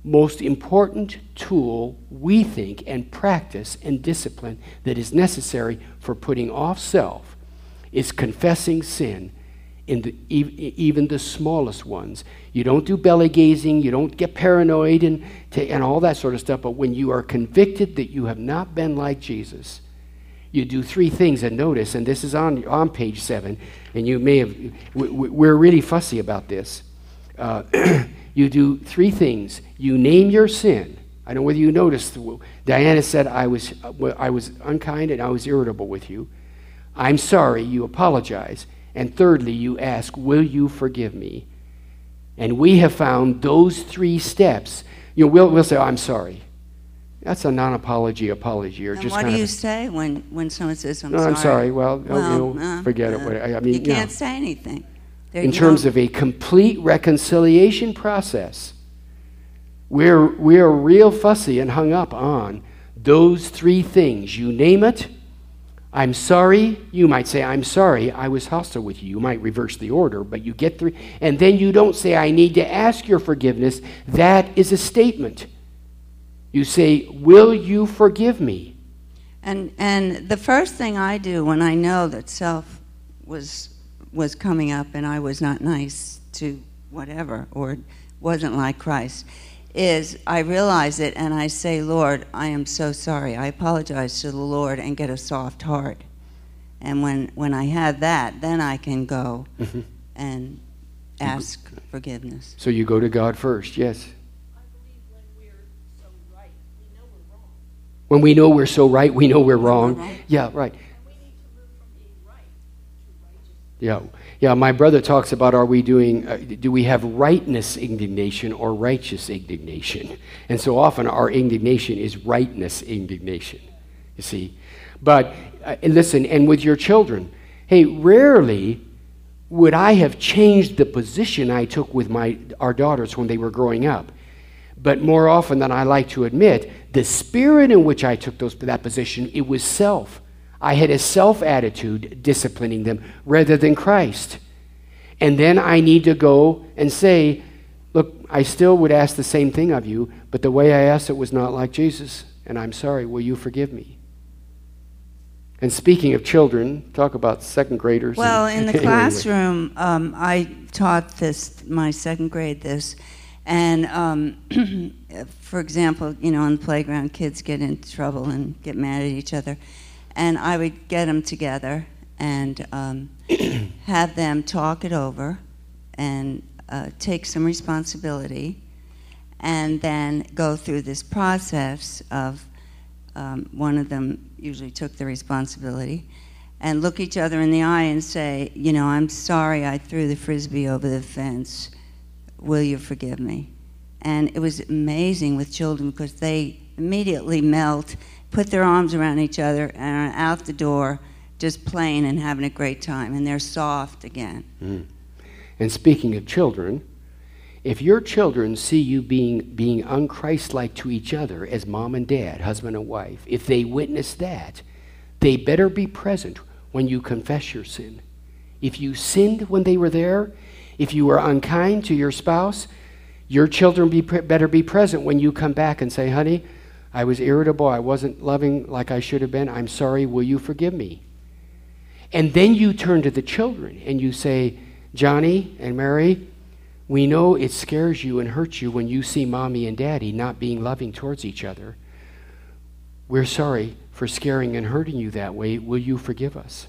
Speaker 1: most important tool we think and practice and discipline that is necessary for putting off self is confessing sin in the, even the smallest ones. You don't do belly gazing, you don't get paranoid and, and all that sort of stuff, but when you are convicted that you have not been like Jesus, you do three things. And notice, and this is on, on page seven, and you may have, we, we're really fussy about this. Uh, you do three things. You name your sin. I don't know whether you noticed, Diana said, I was, I was unkind and I was irritable with you. I'm sorry, you apologize. And thirdly, you ask, will you forgive me? And we have found those three steps. You know, we'll, we'll say, oh, I'm sorry. That's a non-apology apology. Or
Speaker 3: And
Speaker 1: just
Speaker 3: what do
Speaker 1: kind
Speaker 3: you
Speaker 1: of,
Speaker 3: say when, when someone says, I'm
Speaker 1: no,
Speaker 3: sorry?
Speaker 1: I'm sorry. Well, oh,
Speaker 3: Well,
Speaker 1: you know,
Speaker 3: uh,
Speaker 1: forget
Speaker 3: uh,
Speaker 1: it. What- I, I mean,
Speaker 3: you
Speaker 1: know,
Speaker 3: can't say anything. There
Speaker 1: in
Speaker 3: you
Speaker 1: terms
Speaker 3: go.
Speaker 1: of a complete reconciliation process, we're, we're real fussy and hung up on those three things. You name it. I'm sorry. You might say, I'm sorry, I was hostile with you. You might reverse the order, but you get three. And then you don't say, I need to ask your forgiveness. That is a statement. You say, will you forgive me?
Speaker 3: And and the first thing I do when I know that self was was coming up and I was not nice to whatever or wasn't like Christ is I realize it and I say, Lord, I am so sorry. I apologize to the Lord and get a soft heart. And when, when I have that, then I can go
Speaker 1: Mm-hmm.
Speaker 3: and ask forgiveness.
Speaker 1: So you go to God first, yes. When we know we're so right, we know we're wrong.
Speaker 3: wrong.
Speaker 1: Yeah, right. Yeah, yeah. My brother talks about: Are we doing? Uh, do we have rightness indignation or righteous indignation? And so often our indignation is rightness indignation. You see, but uh, listen. And with your children, hey, rarely would I have changed the position I took with my our daughters when they were growing up. But more often than I like to admit, the spirit in which I took those, that position, it was self. I had a self attitude disciplining them rather than Christ. And then I need to go and say, look, I still would ask the same thing of you, but the way I asked it was not like Jesus, and I'm sorry, will you forgive me? And speaking of children, talk about second graders.
Speaker 3: Well,
Speaker 1: and,
Speaker 3: in the classroom, um, I taught this, my second grade this, and um, for example, you know, on the playground, kids get into trouble and get mad at each other. And I would get them together and um, have them talk it over and uh, take some responsibility and then go through this process of um, one of them usually took the responsibility and look each other in the eye and say, you know, I'm sorry I threw the Frisbee over the fence. Will you forgive me? And it was amazing with children because they immediately melt, put their arms around each other, and are out the door just playing and having a great time. And they're soft again.
Speaker 1: Mm. And speaking of children, if your children see you being, being unchristlike to each other as mom and dad, husband and wife, if they witness that, they better be present when you confess your sin. If you sinned when they were there, if you were unkind to your spouse, your children be pre- better be present when you come back and say, honey, I was irritable, I wasn't loving like I should have been, I'm sorry, will you forgive me? And then you turn to the children and you say, Johnny and Mary, we know it scares you and hurts you when you see mommy and daddy not being loving towards each other. We're sorry for scaring and hurting you that way. Will you forgive us?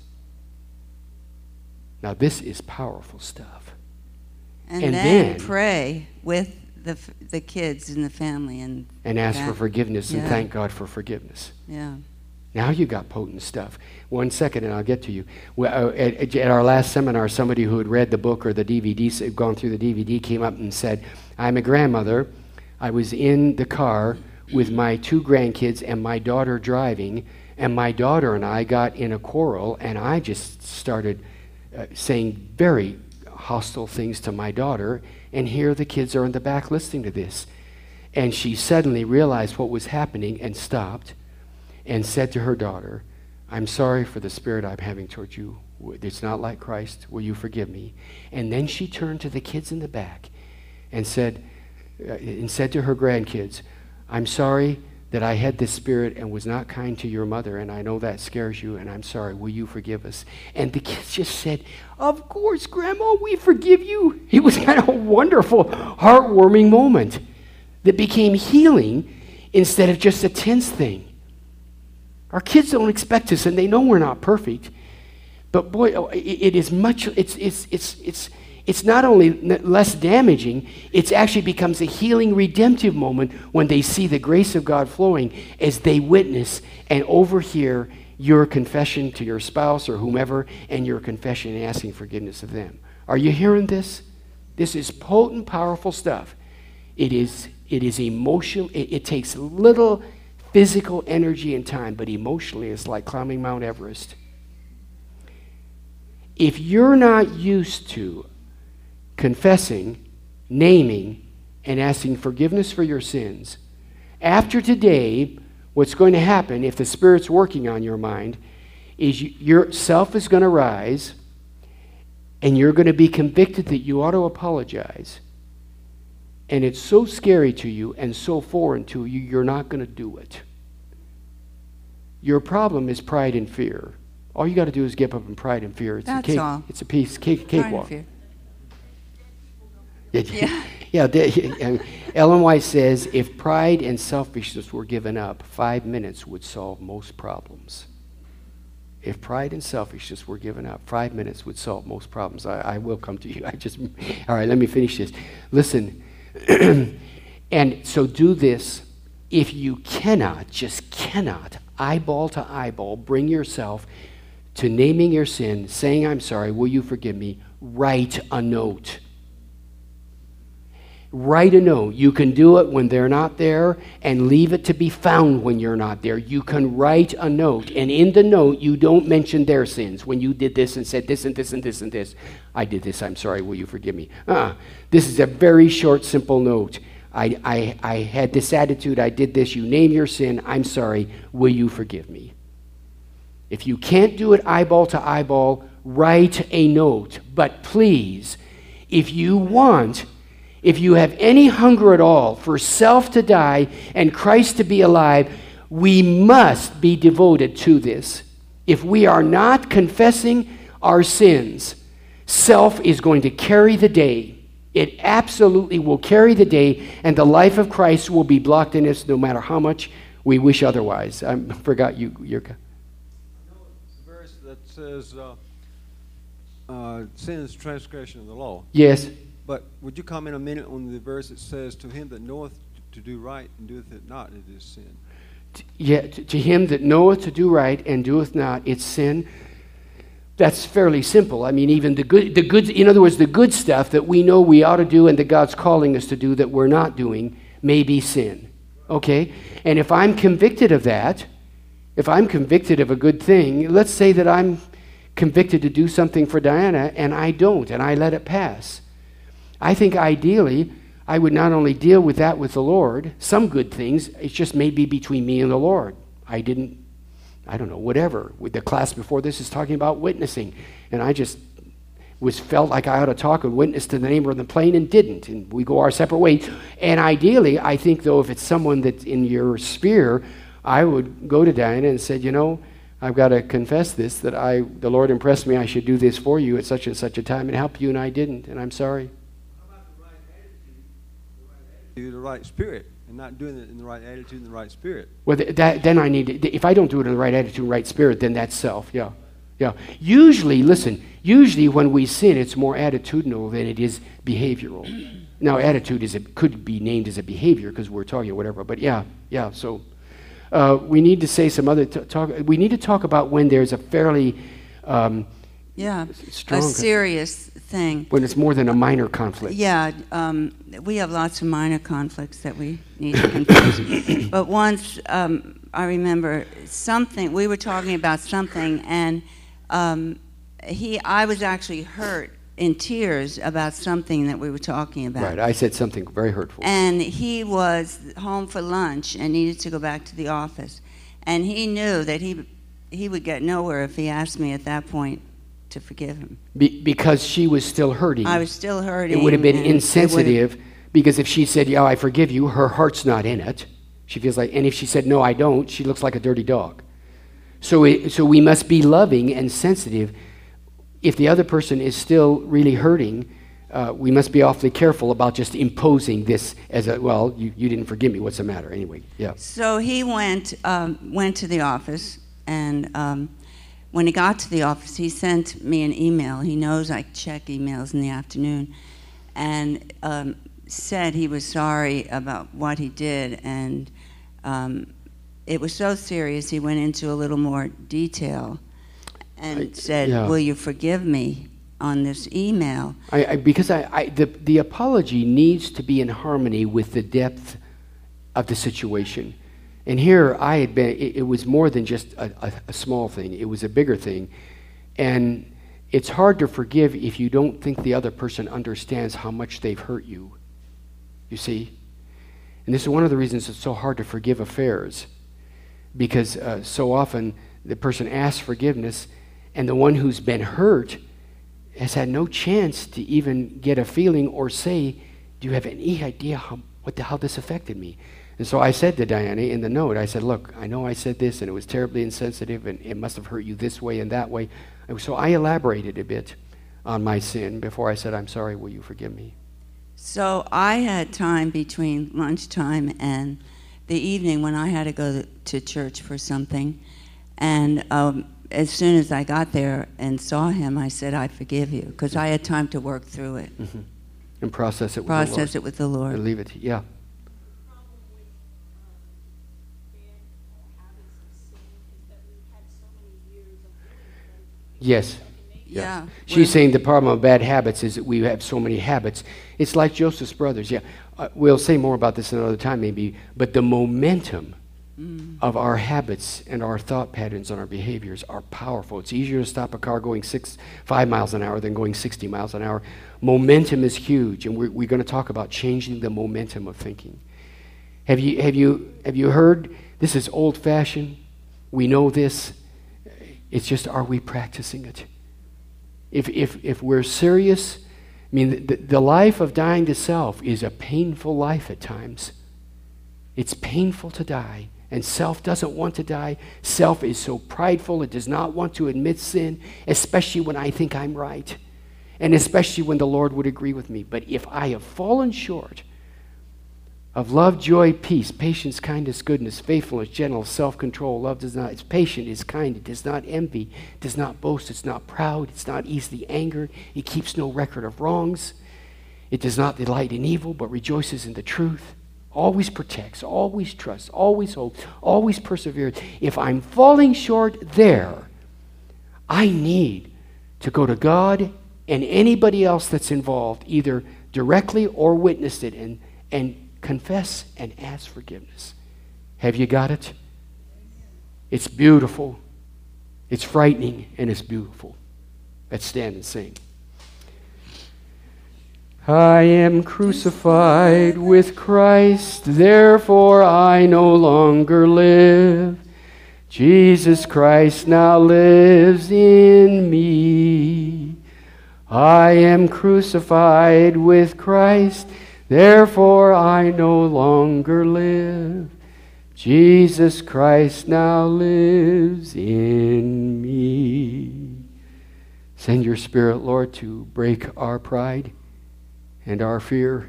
Speaker 1: Now this is powerful stuff.
Speaker 3: And,
Speaker 1: And
Speaker 3: then,
Speaker 1: then-
Speaker 3: pray with the f- the kids and the family and
Speaker 1: And ask for
Speaker 3: that-
Speaker 1: forgiveness and
Speaker 3: Yeah.
Speaker 1: thank God for forgiveness.
Speaker 3: Yeah.
Speaker 1: Now you got potent stuff. One second and I'll get to you. Well, uh, at, at our last seminar, somebody who had read the book or the D V D, s- gone through the D V D, came up and said, I'm a grandmother. I was in the car with my two grandkids and my daughter driving, and my daughter and I got in a quarrel, and I just started uh, saying very hostile things to my daughter, and here the kids are in the back listening to this. And she suddenly realized what was happening and stopped and said to her daughter, I'm sorry for the spirit I'm having towards you. It's not like Christ. Will you forgive me? And then she turned to the kids in the back and said, uh, and said to her grandkids, I'm sorry that I had this spirit and was not kind to your mother, and I know that scares you, and I'm sorry. Will you forgive us? And the kids just said, of course, Grandma, we forgive you. It was kind of a wonderful, heartwarming moment that became healing instead of just a tense thing. Our kids don't expect us, and they know we're not perfect. But boy, oh, it, it is much, it's, it's, it's, it's, it's not only less damaging, it actually becomes a healing, redemptive moment when they see the grace of God flowing as they witness and overhear your confession to your spouse or whomever, and your confession and asking forgiveness of them. Are you hearing this? This is potent, powerful stuff. It is, it is emotional. It, it takes little physical energy and time, but emotionally it's like climbing Mount Everest. If you're not used to confessing, naming, and asking forgiveness for your sins, after today, what's going to happen, if the Spirit's working on your mind, is you, your self is going to rise, and you're going to be convicted that you ought to apologize. And it's so scary to you and so foreign to you, you're not going to do it. Your problem is pride and fear. All you got to do is give up in pride and fear. It's
Speaker 3: That's
Speaker 1: a cake,
Speaker 3: all.
Speaker 1: It's a piece, cake,
Speaker 3: Pride and
Speaker 1: cakewalk.
Speaker 3: fear.
Speaker 1: Yeah, yeah. yeah Ellen White says, if pride and selfishness were given up, five minutes would solve most problems. If pride and selfishness were given up, five minutes would solve most problems. I, I will come to you. I just, all right, let me finish this. Listen, and so do this. If you cannot, just cannot, eyeball to eyeball, bring yourself to naming your sin, saying, I'm sorry, will you forgive me? Write a note. Write a note. You can do it when they're not there and leave it to be found when you're not there. You can write a note, and in the note, you don't mention their sins. When you did this and said this and this and this and this, I did this, I'm sorry, will you forgive me? Uh-uh. This is a very short, simple note. I, I, I had this attitude, I did this, you name your sin, I'm sorry, will you forgive me? If you can't do it eyeball to eyeball, write a note. But please, if you want, if you have any hunger at all for self to die and Christ to be alive, we must be devoted to this. If we are not confessing our sins, self is going to carry the day. It absolutely will carry the day, and the life of Christ will be blocked in us no matter how much we wish otherwise. I forgot you. Your
Speaker 7: verse that says, uh, uh, sin is transgression of the law.
Speaker 1: Yes.
Speaker 7: But would you comment a minute on the verse that says, to him that knoweth to do right and doeth it not, it is sin?
Speaker 1: Yeah, to, to him that knoweth to do right and doeth not, it's sin. That's fairly simple. I mean, even the good, the good, in other words, the good stuff that we know we ought to do and that God's calling us to do that we're not doing may be sin. Okay? And if I'm convicted of that, if I'm convicted of a good thing, let's say that I'm convicted to do something for Diana and I don't, and I let it pass. I think ideally, I would not only deal with that with the Lord, some good things, it's just maybe between me and the Lord. I didn't, I don't know, whatever. With the class before this is talking about witnessing, and I just was felt like I ought to talk and witness to the neighbor on the plane and didn't, and we go our separate ways. And ideally, I think, though, if it's someone that's in your sphere, I would go to Diana and say, you know, I've got to confess this, that I, the Lord impressed me I should do this for you at such and such a time and help you, and I didn't, and I'm sorry.
Speaker 7: Do the right spirit and not doing it in the right attitude and the right spirit.
Speaker 1: Well, th- that, then I need to, if I don't do it in the right attitude and right spirit, then that's self, yeah. Yeah. Usually, listen, usually when we sin, it's more attitudinal than it is behavioral. Now, attitude is a, could be named as a behavior because we're talking or whatever, but yeah, yeah, so uh, we need to say some other, t- talk. we need to talk about when there's a fairly um,
Speaker 3: Yeah,
Speaker 1: strong,
Speaker 3: a serious thing.
Speaker 1: when it's more than a minor conflict.
Speaker 3: Yeah, um, we have lots of minor conflicts that we need to confess. But once um, I remember something, we were talking about something, and um, he, I was actually hurt in tears about something that we were talking about.
Speaker 1: Right, I said something very hurtful.
Speaker 3: And he was home for lunch and needed to go back to the office. And he knew that he he would get nowhere if he asked me at that point to forgive him.
Speaker 1: Be, because she was still hurting.
Speaker 3: I was still hurting.
Speaker 1: It would have been
Speaker 3: and it
Speaker 1: insensitive Because if she said, yeah, I forgive you, her heart's not in it. She feels like, and if she said, no, I don't, she looks like a dirty dog. So, it, so we must be loving and sensitive. If the other person is still really hurting, uh, we must be awfully careful about just imposing this as a, well, you, you didn't forgive me, what's the matter? Anyway, yeah.
Speaker 3: So he went um, went to the office, and um, when he got to the office, he sent me an email. He knows I check emails in the afternoon, and um, said he was sorry about what he did, and um, it was so serious he went into a little more detail and
Speaker 1: I-
Speaker 3: said,
Speaker 1: yeah.
Speaker 3: will you forgive me on this email?
Speaker 1: I, I, because I, I, the, the apology needs to be in harmony with the depth of the situation. And here I had been, it, it was more than just a, a, a small thing, it was a bigger thing. And it's hard to forgive if you don't think the other person understands how much they've hurt you. You see? And this is one of the reasons it's so hard to forgive affairs. Because uh, so often the person asks forgiveness, and the one who's been hurt has had no chance to even get a feeling or say, do you have any idea how, what the, how this affected me? And so I said to Diana in the note, I said, look, I know I said this, and it was terribly insensitive, and it must have hurt you this way and that way. And so I elaborated a bit on my sin before I said, I'm sorry, will you forgive me?
Speaker 3: So I had time between lunchtime and the evening when I had to go to church for something. And um, as soon as I got there and saw him, I said, I forgive you, because I had time to work through it,
Speaker 1: Mm-hmm. And process it with
Speaker 3: process
Speaker 1: the Lord.
Speaker 3: it with the Lord.
Speaker 1: And leave it, yeah.
Speaker 4: problem with um, bad habits of sin is that we've had so many years of doing them.
Speaker 1: Yes.
Speaker 3: Yeah.
Speaker 1: She's
Speaker 3: we're-
Speaker 1: saying the problem of bad habits is that we have so many habits. It's like Joseph's brothers, yeah. Uh, we'll say more about this another time maybe, but the momentum
Speaker 3: Mm.
Speaker 1: of our habits and our thought patterns and our behaviors are powerful. It's easier to stop a car going six, five miles an hour than going sixty miles an hour. Momentum is huge, and we're, we're going to talk about changing the momentum of thinking. Have you, have you, have you heard, this is old-fashioned, we know this, it's just, are we practicing it? If, if, if we're serious, I mean, the, the life of dying to self is a painful life at times. It's painful to die, and self doesn't want to die. Self is so prideful, it does not want to admit sin, especially when I think I'm right, and especially when the Lord would agree with me. But if I have fallen short of love, joy, peace, patience, kindness, goodness, faithfulness, gentleness, self-control, love does not, it's patient, it's kind, it does not envy, it does not boast, it's not proud, it's not easily angered, it keeps no record of wrongs, it does not delight in evil, but rejoices in the truth, always protects, always trusts, always hopes, always perseveres. If I'm falling short there, I need to go to God and anybody else that's involved, either directly or witnessed it, and, and confess and ask forgiveness. Have you got it? It's beautiful. It's frightening, and it's beautiful. Let's stand and sing. I am crucified with Christ, therefore I no longer live. Jesus Christ now lives in me. I am crucified with Christ, therefore I no longer live. Jesus Christ now lives in me. Send your Spirit, Lord, to break our pride and our fear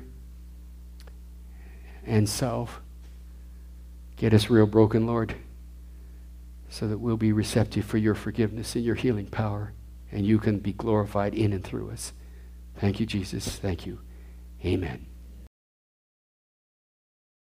Speaker 1: and self. Get us real broken, Lord, so that we'll be receptive for your forgiveness and your healing power, and you can be glorified in and through us. Thank you, Jesus. Thank you. Amen.